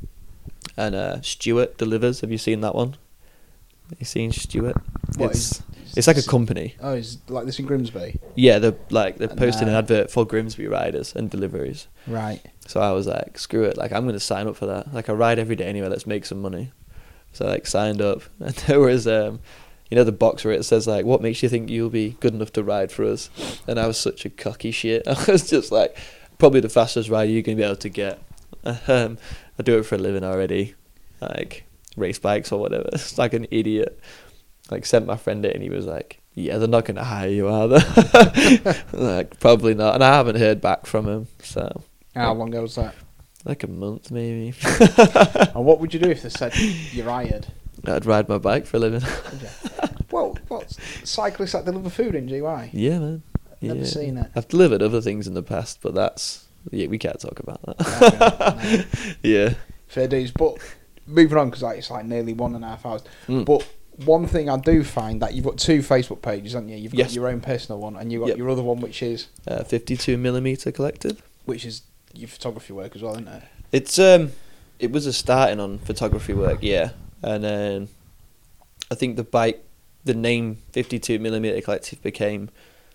S2: and Stuart Delivers. Have you seen that one? Have you seen Stuart? It's like a company.
S1: Oh, is like this in Grimsby?
S2: Yeah, they're posting an advert for Grimsby riders and deliveries.
S1: Right.
S2: So I was like, screw it, like I'm going to sign up for that. Like I ride every day anyway, let's make some money. So I signed up, and there was the box where it says like, what makes you think you'll be good enough to ride for us? And I was such a cocky shit. I was just like, probably the fastest rider you're going to be able to get. I do it for a living already, like race bikes or whatever. It's like an idiot. Like sent my friend it, and he was like, yeah, they're not going to hire you, are they? Like, probably not. And I haven't heard back from him. So
S1: how long ago was that?
S2: Like a month, maybe.
S1: And what would you do if they said you're hired?
S2: I'd ride my bike for a living.
S1: Well, what cyclists that deliver food in GY?
S2: Yeah, man.
S1: Never seen it.
S2: I've delivered other things in the past, but we can't talk about that.
S1: No.
S2: Yeah.
S1: Fair dues. But moving on, because it's like nearly 1.5 hours. But one thing I do find that you've got 2 Facebook pages, haven't you? You've got your own personal one, and you've got your other one, which is
S2: 52mm Collective,
S1: which is your photography work as well, isn't it?
S2: It's it was a starting on photography work, yeah, and then I think the name 52mm Collective became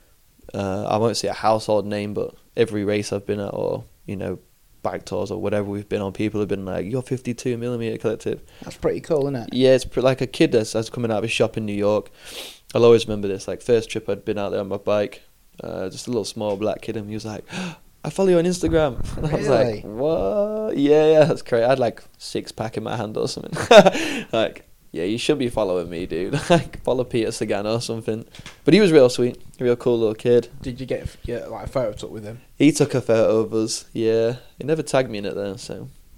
S2: I won't say a household name, but every race I've been at, or bike tours or whatever we've been on, people have been like, you're 52mm Collective.
S1: That's pretty cool, isn't it?
S2: Yeah, it's like a kid that's coming out of a shop in New York. I'll always remember this, like first trip I'd been out there on my bike, just a little small black kid, and he was like, I follow you on Instagram. And I was like, what? Yeah, that's great. I had like 6-pack in my hand or something. Like, yeah, you should be following me, dude. Like, follow Peter Sagan or something. But he was real sweet, a real cool little kid.
S1: Did you get like a photo took with him?
S2: He took a photo of us, yeah. He never tagged me in it though, so.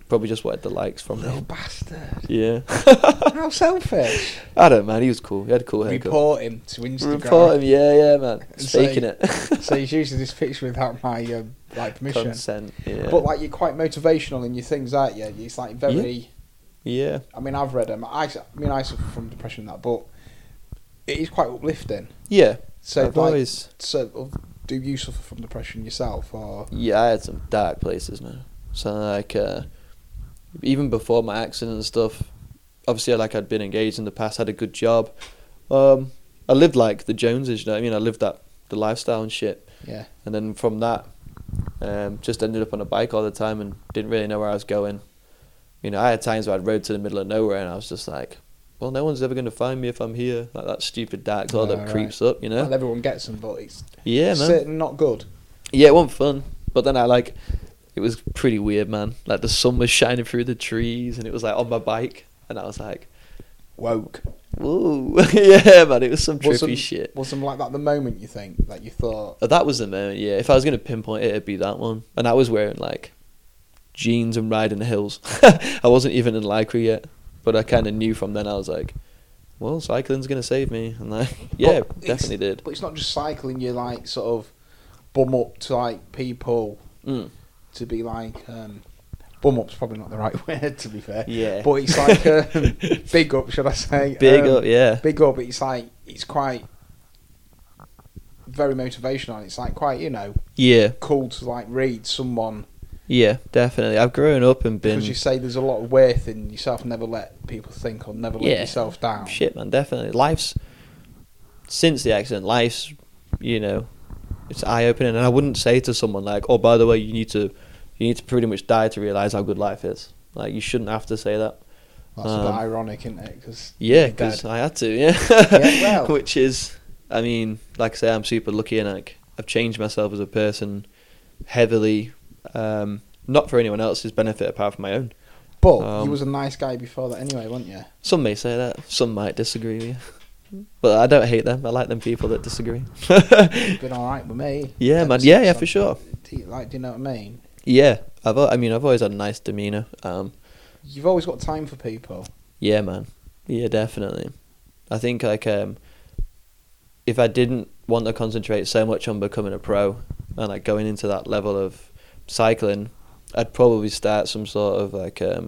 S2: Probably just wanted the likes from
S1: Little
S2: him.
S1: bastard.
S2: Yeah.
S1: How selfish.
S2: I don't know, man. He was cool. He had a cool haircut.
S1: Report him to Instagram.
S2: Report him, yeah, man. He's faking it.
S1: So he's using this picture without my permission.
S2: Consent, yeah.
S1: But like, you're quite motivational in your things, aren't you? It's like very...
S2: Yeah.
S1: I mean, I've read them. I suffer from depression and that, but it is quite uplifting.
S2: Yeah.
S1: So, do you suffer from depression yourself, or?
S2: Yeah, I had some dark places, man. So like, even before my accident and stuff, obviously, I'd been engaged in the past, had a good job. I lived like the Joneses, you know what I mean? I lived the lifestyle and shit.
S1: Yeah.
S2: And then from that, just ended up on a bike all the time and didn't really know where I was going. You know, I had times where I'd rode to the middle of nowhere and I was just like, well, no one's ever going to find me if I'm here. Like that stupid dark thought that creeps up, you know?
S1: Well, everyone gets them, but it's
S2: man.
S1: Not good.
S2: Yeah, it wasn't fun. But then it was pretty weird, man. Like the sun was shining through the trees and it was like on my bike. And I was like,
S1: woke.
S2: Whoa. Yeah, man, it was some trippy shit.
S1: Was something like that the moment you think, that you thought?
S2: That was the moment, yeah. If I was going to pinpoint it, it'd be that one. And I was wearing like jeans and riding the hills. I wasn't even in Lycra yet. But I kind of knew from then, I was like, well, cycling's going to save me. And definitely did.
S1: But it's not just cycling, you're like sort of bum up to like people to be like, bum up's probably not the right word, to be fair.
S2: Yeah.
S1: But it's like, big up, should I say.
S2: Big up, yeah.
S1: Big up, it's like, it's quite very motivational. It's like quite, cool to like read someone.
S2: Yeah, definitely. I've grown up and been...
S1: Because you say there's a lot of worth in yourself, never let people think or never let yourself down.
S2: Shit, man, definitely. Since the accident, it's eye-opening. And I wouldn't say to someone like, oh, by the way, you need to pretty much die to realise how good life is. Like, you shouldn't have to say that.
S1: That's a bit ironic, isn't it?
S2: Because I had to,
S1: yeah. Well.
S2: Which is, I mean, like I say, I'm super lucky and I've changed myself as a person heavily... not for anyone else's benefit apart from my own.
S1: But you was a nice guy before that anyway, weren't you?
S2: Some may say that. Some might disagree with you. But I don't hate them. I like them people that disagree.
S1: You've been alright with me.
S2: Yeah, man. Yeah, for sure.
S1: Do you know what I mean?
S2: Yeah. I've always had a nice demeanour.
S1: You've always got time for people.
S2: Yeah, man. Yeah, definitely. I think if I didn't want to concentrate so much on becoming a pro and going into that level of cycling, I'd probably start some sort of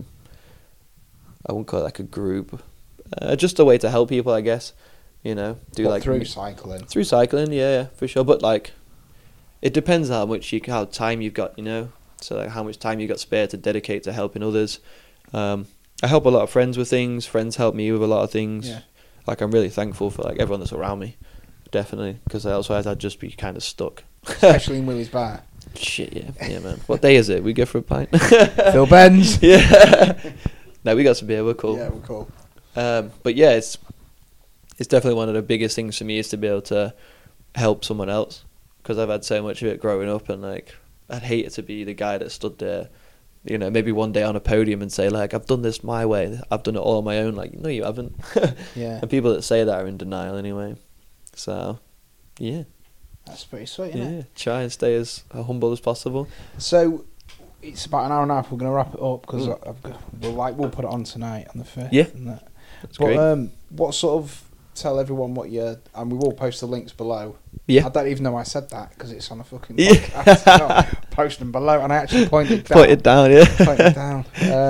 S2: I wouldn't call it a group, just a way to help people, I guess.
S1: Through cycling.
S2: Through cycling, yeah, for sure. But it depends how time you've got, So how much time you got spare to dedicate to helping others. I help a lot of friends with things. Friends help me with a lot of things.
S1: Yeah.
S2: I'm really thankful for everyone that's around me, definitely, because otherwise I'd just be kind of stuck.
S1: Especially in Willie's Bar.
S2: Shit, yeah, man. What day is it? We go for a pint.
S1: Phil Benz.
S2: Yeah. No, we got some beer. We're cool.
S1: Yeah, we're cool.
S2: But yeah, it's definitely one of the biggest things for me is to be able to help someone else, because I've had so much of it growing up, and I'd hate it to be the guy that stood there, maybe one day on a podium and say I've done this my way. I've done it all on my own. No, you haven't.
S1: Yeah.
S2: And people that say that are in denial anyway. So, yeah.
S1: That's pretty sweet, isn't it?
S2: Try and stay as humble as possible.
S1: So, it's about an hour and a half. We're going to wrap it up because we'll put it on tonight on the 5th.
S2: Yeah,
S1: that's great. What sort of tell everyone what and we will post the links below.
S2: Yeah,
S1: I don't even know I said that because it's on a fucking podcast. Post them below, and I actually pointed down.
S2: Pointed down, yeah.
S1: Pointed down.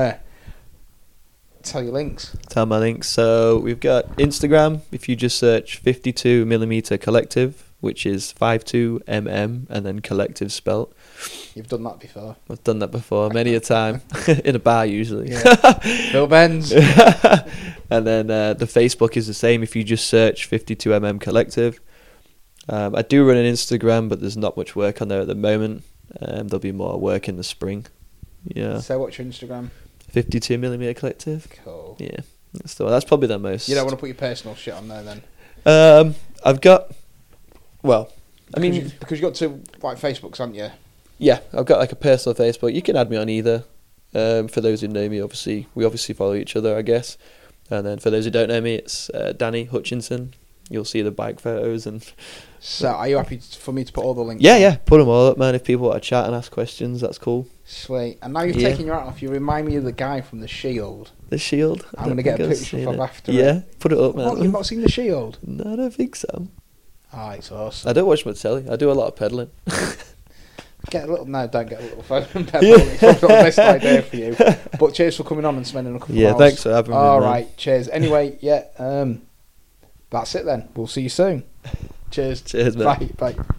S1: Tell your links.
S2: Tell my links. So we've got Instagram. If you just search 52mm Collective, which is 52mm and then collective spelt.
S1: You've done that before.
S2: I've done that before many a time in a bar usually.
S1: Yeah. Phil Benz.
S2: And then the Facebook is the same. If you just search 52mm Collective. I do run an Instagram, but there's not much work on there at the moment. There'll be more work in the spring. Yeah.
S1: So what's your Instagram?
S2: 52mm Collective.
S1: Cool.
S2: Yeah. That's probably the most.
S1: You don't want to put your personal shit on there then?
S2: I've got. Well,
S1: because you got two Facebooks, haven't you?
S2: Yeah, I've got a personal Facebook. You can add me on either. For those who know me, we obviously follow each other, I guess. And then for those who don't know me, it's Danny Hutchinson. you'll see the bike photos. And
S1: so, are you happy for me to put all the links?
S2: Yeah, put them all up, man. If people want to chat and ask questions, that's cool.
S1: Sweet. And now you've taken your hat off, you remind me of the guy from The Shield.
S2: The Shield?
S1: I'm going to get a picture from after
S2: it. Put it up, man.
S1: What, you've not seen The Shield?
S2: No, I don't think so.
S1: Oh, it's awesome.
S2: I don't watch much telly. I do a lot of peddling.
S1: Don't get a little phone and pedal. It's probably not the best idea for you. But cheers for coming on and spending a couple of hours.
S2: Yeah, thanks for having me.
S1: All right, cheers. Anyway, that's it then. We'll see you soon. Cheers.
S2: Cheers, mate.
S1: Bye.